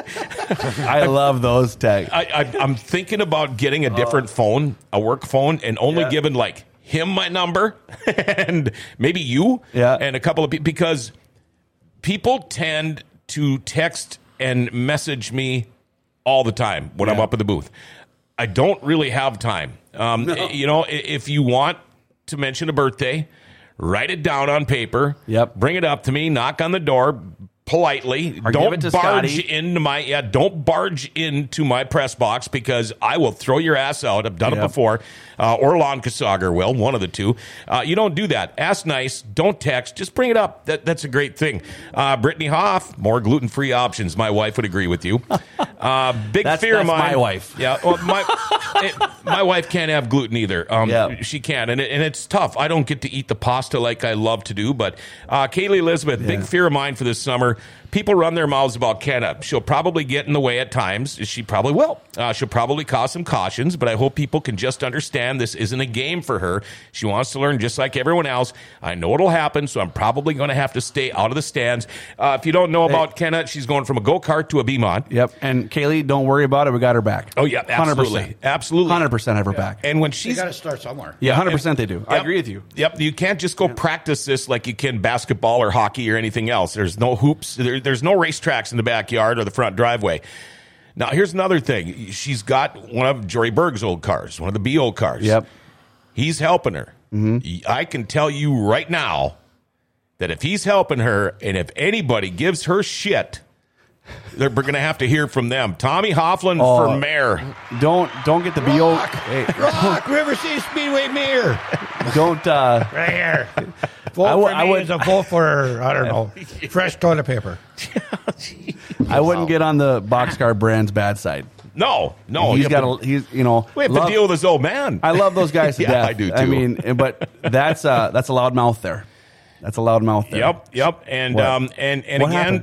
I love those tags. I, I, I'm thinking about getting a different phone, a work phone, and only Yeah. giving like him my number and maybe you Yeah. and a couple of people because people tend to text and message me all the time when I'm Yeah. up at the booth. I don't really have time. Um, You know, i- if you want to mention a birthday, write it down on paper. Yep. Bring it up to me. Knock on the door politely. Or give don't it to barge Scotty. into my yeah. Don't barge into my press box because I will throw your ass out. I've done it Yep. before. Uh, or Lon Kasager will, one of the two. Uh, you don't do that. Ask nice. Don't text. Just bring it up. That, that's a great thing. Uh, Brittany Hoff, more gluten-free options. My wife would agree with you. Uh, big That's- fear of that's mine. my wife. Yeah, well, my it, my wife can't have gluten either. Um, Yeah. She can't, and, it, and it's tough. I don't get to eat the pasta like I love to do. But uh, Kaylee Elizabeth, big Yeah. fear of mine for this summer. People run their mouths about Kenna. She'll probably get in the way at times. She probably will. Uh, she'll probably cause some cautions, but I hope people can just understand this isn't a game for her. She wants to learn just like everyone else. I know it'll happen, so I'm probably going to have to stay out of the stands. Uh, if you don't know about Kenna, she's going from a go-kart to a B-Mod. Yep. And Kaylee, don't worry about it. We got her back. Oh, yeah, absolutely. one hundred percent. Absolutely. one hundred percent have her back. And when You she's got to start somewhere. Yeah, one hundred percent they do. I Yep. agree with you. Yep, you can't just go practice this like you can basketball or hockey or anything else. There's no hoops. There, there's no racetracks in the backyard or the front driveway. Now, here's another thing. She's got one of Jory Berg's old cars, one of the B O cars. Yep. He's helping her. I can tell you right now that if he's helping her and if anybody gives her shit, they're going to have to hear from them. Tommy Hofflin Oh. for mayor. Don't don't get the B O. Hey, Rock River City Speedway Mirror. don't uh, Right here. Vote I would- for I me would- is a vote for, I don't know, fresh toilet paper. I wouldn't get on the Boxcar brand's bad side. No, no. he's you got have to- a he's you know we have love- to deal with this old man. I love those guys to Yeah, death. I do, I too. mean, but that's uh that's a loud mouth there. That's a loud mouth there. Yep, yep. And What? um and and What again, happened?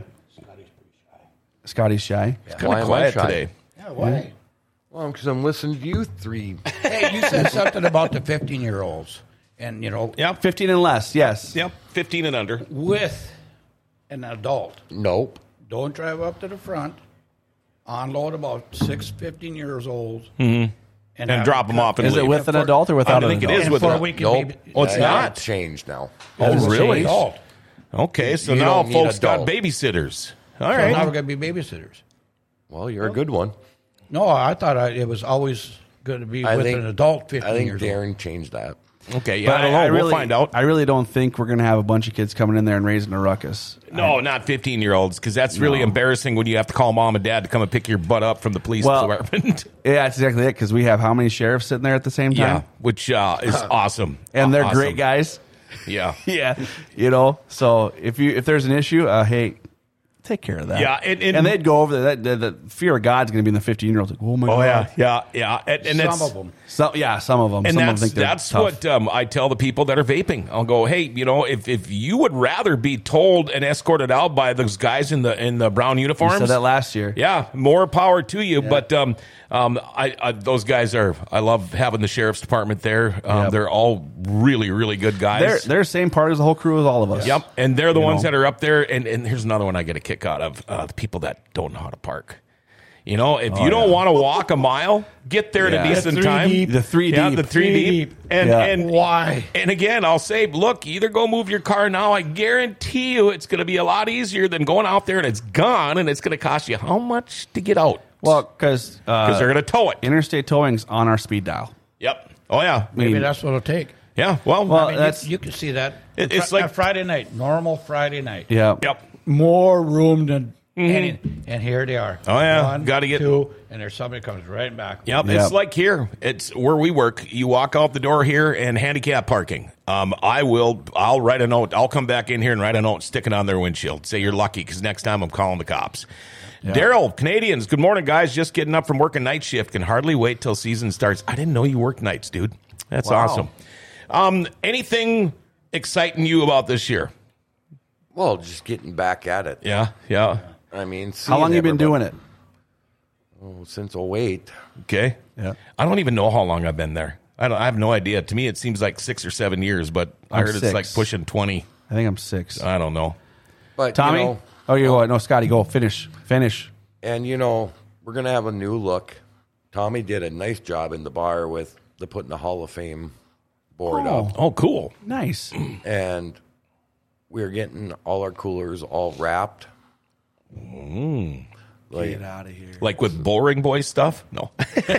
Scotty's shy. kind Why of am quiet I shy? today. Yeah, why? Well, because I'm listening to you three. Hey, you said something about the fifteen-year-olds. And, you know, Yep, Fifteen and less. Yes. yep. Fifteen and under. with an adult, Nope. don't drive up to the front, unload about six, fifteen years old, And have drop 'em off and Is it leave. with an For- adult or without I an think it adult? is and with for a- a week, Nope. baby. Oh, it's That not? changed now. Oh, It's really? Adult. Okay, so You now don't need folks got adult. babysitters. All So right. now we're going to be babysitters. Well, you're a good one. No, I thought I, it was always going to be I with think an adult fifteen I think years old. Darren changed that. Okay, yeah, But I don't know. I we'll really, find out. I really don't think we're going to have a bunch of kids coming in there and raising a ruckus. No, not fifteen-year-olds, because that's really No. embarrassing when you have to call mom and dad to come and pick your butt up from the police Well, department. Yeah, that's exactly it. Because we have how many sheriffs sitting there at the same time? Yeah, which uh, is awesome. And they're Awesome. great guys. Yeah. Yeah, you know. So if you if there's an issue, uh, hey, take care of that. Yeah, and- and- they'd go over there. That, the, the fear of God's going to be in the fifteen year olds. Like, oh my Oh, god. yeah, yeah, yeah. And, and that's, Some of them. Some, yeah, some of them. And some of them that's think they're that's tough. what um, I tell the people that are vaping. I'll go, hey, you know, if, if you would rather be told and escorted out by those guys in the in the brown You uniforms, said that last year. yeah, more power to you. But um, um, I, I those guys are. I love having the sheriff's department there. Um, Yep. They're all really, really good guys. They're they're the same part as the whole crew as all of us. Yep, and they're the You ones know? that are up there. And, and here's another one I get a kick out of: uh, the people that don't know how to park. You know, if you don't want to walk a mile, get there Yeah. at a decent The three time. deep. The three yeah, deep. the three, Three deep. deep. And Yeah. and Why? And again, I'll say, look, either go move your car now. I guarantee you, it's going to be a lot easier than going out there and it's gone, and it's going to cost you how much to get out? Well, because Because uh, they're going to tow it. interstate towing's on our speed dial. Yep. Oh yeah. I mean, Maybe that's what it'll take. Yeah. Well. Well, I mean, that's- you, you can see that. It- it's Fri- like- a Friday night, normal Friday night. yeah. yep. More room than any. And here they are. Oh, yeah. One, Gotta get- two, and there's somebody comes right back. Yep, Yep. it's like here. It's where we work. You walk out the door here and handicap parking. Um, I will. I'll write a note. I'll come back in here and write a note, stick it on their windshield. Say you're lucky because next time I'm calling the cops. Daryl, Canadians. Good morning, guys. Just getting up from working night shift. Can hardly wait till season starts. I didn't know you worked nights, dude. That's Wow. awesome. Um, anything exciting you about this year? Well, just getting back at it. Yeah, yeah. I mean, How long you been doing it? it? Since oh eight. Okay. Yeah. I don't even know how long I've been there. I don't. I have no idea. To me, it seems like six or seven years, but I I'm heard six. it's like pushing twenty. I think I'm six. I don't know. But, Tommy? you know, oh, you go. No, Scotty, go. Finish. Finish. and, you know, we're going to have a new look. Tommy did a nice job in the bar with the putting the Hall of Fame board Oh. up. Oh, cool. Nice. And we're getting all our coolers all wrapped. Like, Get out of here. Like with Boring Boy stuff? No.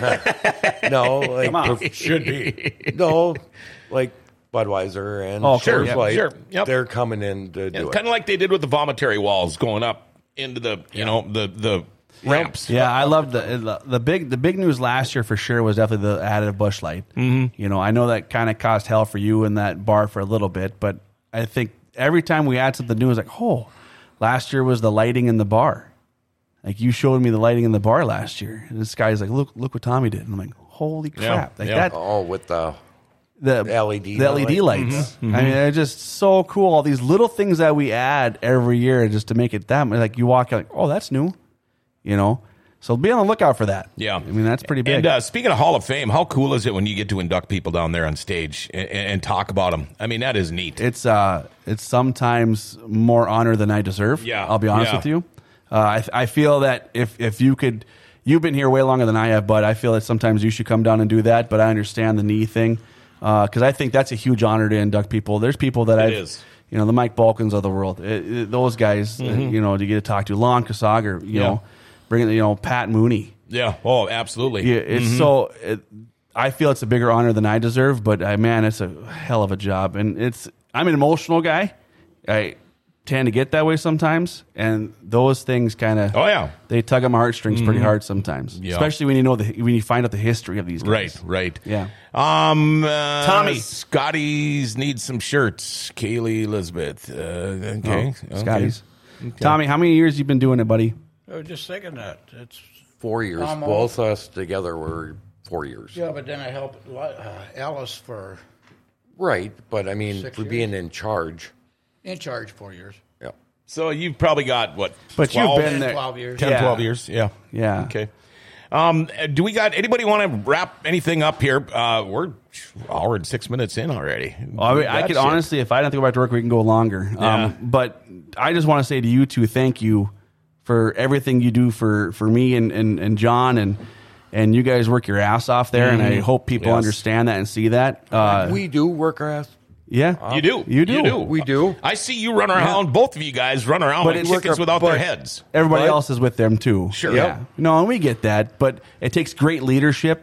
no, like, on. Should be. no, like Budweiser and Oh, sure, Coors yeah, Light, sure, yep. they're coming in to do it. Kind of like they did with the vomitory walls going up into the, you know, the, the ramps. Yeah, I loved the the big the big news last year for sure was definitely the additive Busch Light. Mm-hmm. You know, I know that kind of caused hell for you in that bar for a little bit, but I think every time we add something new, it's like, oh, last year was the lighting in the bar. Like you showed me the lighting in the bar last year, and this guy's like, look, look what Tommy did, and I'm like, holy Yeah, crap, like yeah. that. Oh, with the The L E D the L E D light. lights. Mm-hmm. I mean, they're just so cool. All these little things that we add every year just to make it that much. Like you walk out, like, oh, that's new. You know, so be on the lookout for that. Yeah. I mean, that's pretty big. And uh, speaking of Hall of Fame, how cool is it when you get to induct people down there on stage and, and talk about them? I mean, that is neat. it's uh, it's sometimes more honor than I deserve. Yeah, I'll be honest yeah. with you. Uh, I I feel that if if you could, you've been here way longer than I have, but I feel that sometimes you should come down and do that. But I understand the knee thing because I think that's a huge honor to induct people. There's people that It I've, is. you know, the Mike Balkans of the world. It, it, those guys, uh, you know, to get to talk to Lon Kasager, you Mm-hmm. Yeah. know, bring you know Pat Mooney. Yeah. Oh, absolutely. Yeah, it's so. It, I feel it's a bigger honor than I deserve, but uh, man, it's a hell of a job, and it's. I'm an emotional guy. I tend to get that way sometimes, and those things kind of. Oh, yeah. They tug on my heartstrings pretty hard sometimes, Yeah. especially when you know the when you find out the history of these guys. Right, right. Yeah. Um, uh, Tommy. Scotty's needs some shirts. Kaylee Elizabeth. Uh, okay. Oh, okay. Scotty's. Tommy, how many years you been doing it, buddy? I was just thinking that. It's Four years. Almost. Both us together were four years. yeah, but then I helped Li- uh, Alice for Right, but I mean, Six for years. being in charge. in charge four years. Yeah. So you've probably got, what, But you've twelve, been there. Twelve years. ten, Yeah. twelve years? Yeah. Yeah. Okay. Um, do we got anybody want to wrap anything up here? Uh, we're an hour and six minutes in already. Well, I, mean, I That's could it. honestly, if I don't have to go back to work, we can go longer. Yeah. Um, but I just want to say to you two, thank you for everything you do for, for me and, and, and John, and and you guys work your ass off there, and I hope people Yes. understand that and see that. Uh, we do work our ass. yeah, You do. You do. You do. We do. I see you run around, both of you guys run around But like it's- chickens without their but- heads. Everybody But- else is with them too. Sure. Yeah. Yep. No, and we get that, but it takes great leadership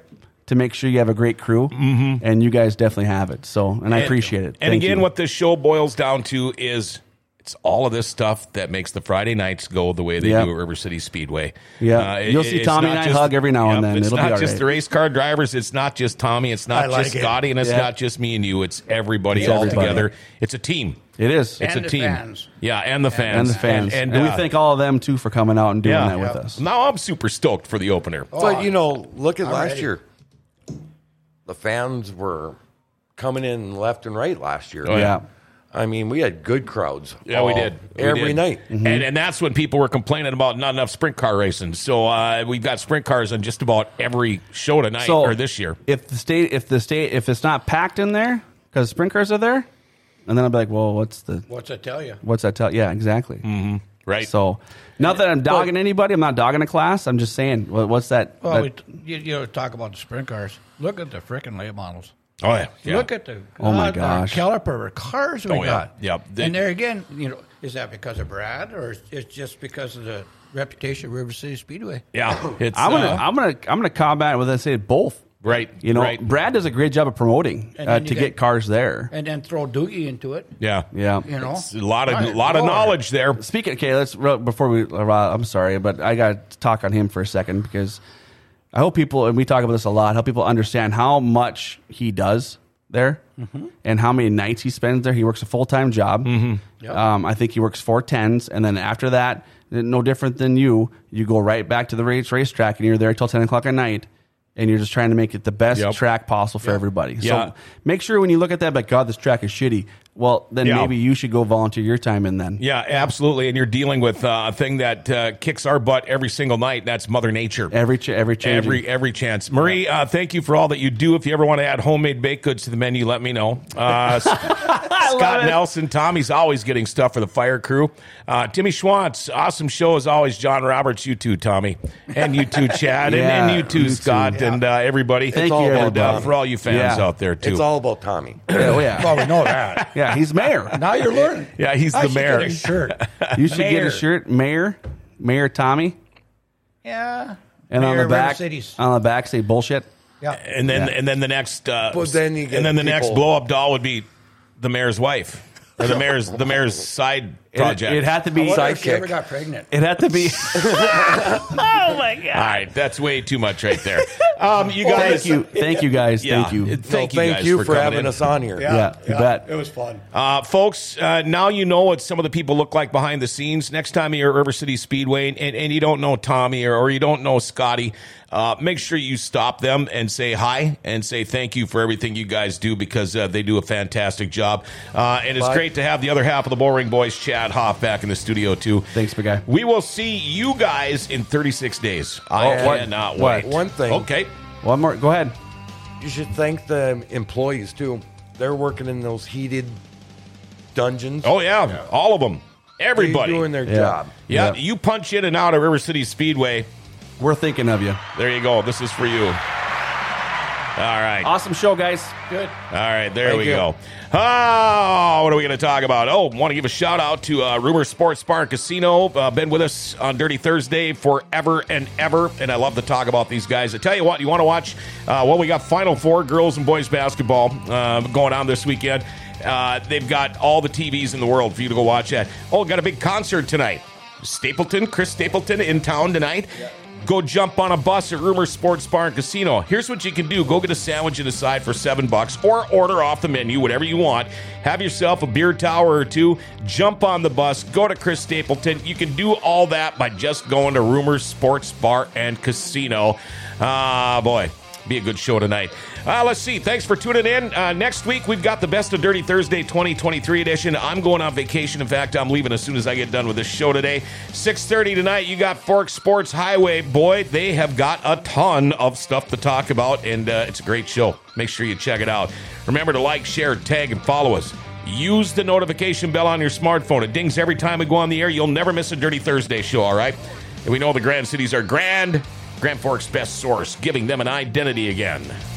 to make sure you have a great crew, mm-hmm. and you guys definitely have it. So, and, and I appreciate it. And Thank again, you. what this show boils down to is it's all of this stuff that makes the Friday nights go the way they Yep. do at River City Speedway. Yeah. You'll see it's Tommy not and I just- hug every now and yep, then. It's It'll be not all just right. the race car drivers. It's not just Tommy. It's not I like just it. Scotty, and it's Yeah. not just me and you. It's everybody It's all everybody. together. It's a team. It is. It's And a the team. fans. Yeah, and the fans. and the fans. And, And, uh, we thank all of them, too, for coming out and doing yeah. that with Yep. us. Now I'm super stoked for the opener. But you know, look at I'm last ready. year. The fans were coming in left and right last year. Oh, yeah. I mean, we had good crowds. Yeah, we all- did. We every did. night. Mm-hmm. And, and that's when people were complaining about not enough sprint car racing. So uh, we've got sprint cars on just about every show tonight So or this year. If the state, if the state, if it's not packed in there because sprint cars are there, and then I'll be like, well, what's the, What's that tell you? what's that tell? Yeah, exactly. Mm-hmm. Right? So, not that I'm dogging anybody. I'm not dogging a class. I'm just saying, what, what's that? Well, that- we, you, you know, talk about the sprint cars. Look at the frickin' late models. oh, yeah. yeah. Look at the Oh, my goddamn gosh. caliper cars we Oh, yeah. got. Yeah. They- And there again, you know, is that because of Brad or is it just because of the reputation of River City Speedway? Yeah. It's, I'm gonna, uh, I'm gonna, I'm gonna combat with I say both. right. You know, right. Brad does a great job of promoting And uh, then to you get get- cars there. And then throw Doogie into it. Yeah. Yeah. You know, It's a lot of My lot of Lord. knowledge there. Speaking, okay, let's real- before we. Uh, I'm sorry, but I got to talk on him for a second because I hope people, and we talk about this a lot, help people understand how much he does there Mm-hmm. and how many nights he spends there. He works a full time job. Mm-hmm. Yep. Um, I think he works four tens, and then after that, no different than you. You go right back to the race racetrack, and you're there till ten o'clock at night. And you're just trying to make it the best Yep. track possible for everybody. Yeah. So make sure when you look at that, like, God, this track is shitty. Well, then Yeah. maybe you should go volunteer your time in then. Yeah, absolutely. And you're dealing with uh, a thing that uh, kicks our butt every single night. That's Mother Nature. Every ch- every change. Every every chance. Marie, uh, thank you for all that you do. If you ever want to add homemade baked goods to the menu, let me know. Uh, Scott Nelson, Tommy's always getting stuff for the fire crew. Uh, Timmy Schwantz, awesome show as always. John Roberts, you too, Tommy. And you too, Chad. Yeah, and, and you too, you too. Scott. And uh, everybody. Thank all you, about And uh, everybody. for all you fans Yeah. out there, too. It's all about Tommy. Oh, yeah. Well, we know that. Yeah, he's mayor. Now you're learning. Yeah, he's I the should mayor. Get a shirt. You should get Mayor. a shirt, Mayor, Mayor Tommy, Yeah. and on Mayor the of back, River Cities. on the back, say bullshit. Yeah. And then Yeah. and then the next uh, But then you get and then the next people- blow up doll would be the mayor's wife. Or the mayor's the mayor's side It, project. it had to be. I wonder if she Sidekick. ever got pregnant. It had to be. All right, that's way too much right there. Um, you guys, Thank you, thank you guys, Yeah, thank you. it- Thank So you thank guys you for, for, coming having in. us on here. Yeah, you bet. It was fun. Uh, folks, uh, now you know what some of the people look like behind the scenes. Next time you're at River City Speedway and, and you don't know Tommy or, or you don't know Scotty, uh, make sure you stop them and say hi and say thank you for everything you guys do because uh, they do a fantastic job. Uh, and it's Bye. great to have the other half of the Bullring Boys, Chad Hoff, back in the studio, too. Thanks, big guy. We will see you guys in thirty-six days. I Oh, what- cannot what? wait. One thing. Okay. One more. Go ahead. You should thank the employees, too. They're working in those heated dungeons. Oh, yeah. All of them. Everybody. They're doing their Yeah. job. Yeah, Yeah. you punch in and out of River City Speedway. We're thinking of you. There you go. This is for you. All right. Awesome show, guys. Good. All right, there Thank we you. go. Oh, what are we going to talk about? Oh, want to give a shout out to uh, Rumor Sports Bar and Casino. Uh, been with us on Dirty Thursday forever and ever, and I love to talk about these guys. I tell you what, you want to watch? Uh, well, we got Final Four girls and boys basketball uh, going on this weekend. Uh, they've got all the T Vs in the world for you to go watch that. Oh, got a big concert tonight. Stapleton, Chris Stapleton in town tonight. Go jump on a bus at Rumor Sports Bar and Casino. Here's what you can do. Go get a sandwich and a side for seven bucks or order off the menu, whatever you want. Have yourself a beer tower or two. Jump on the bus. Go to Chris Stapleton. You can do all that by just going to Rumor Sports Bar and Casino. Ah, boy. Be a good show tonight. Uh, let's see. Thanks for tuning in. Uh, next week, we've got the Best of Dirty Thursday twenty twenty-three edition. I'm going on vacation. In fact, I'm leaving as soon as I get done with this show today. six thirty tonight, you got Fork Sports Highway. Boy, they have got a ton of stuff to talk about, and uh, it's a great show. Make sure you check it out. Remember to like, share, tag, and follow us. Use the notification bell on your smartphone. It dings every time we go on the air. You'll never miss a Dirty Thursday show, all right? And we know the Grand Cities are grand. Grand Forks' best source, giving them an identity again.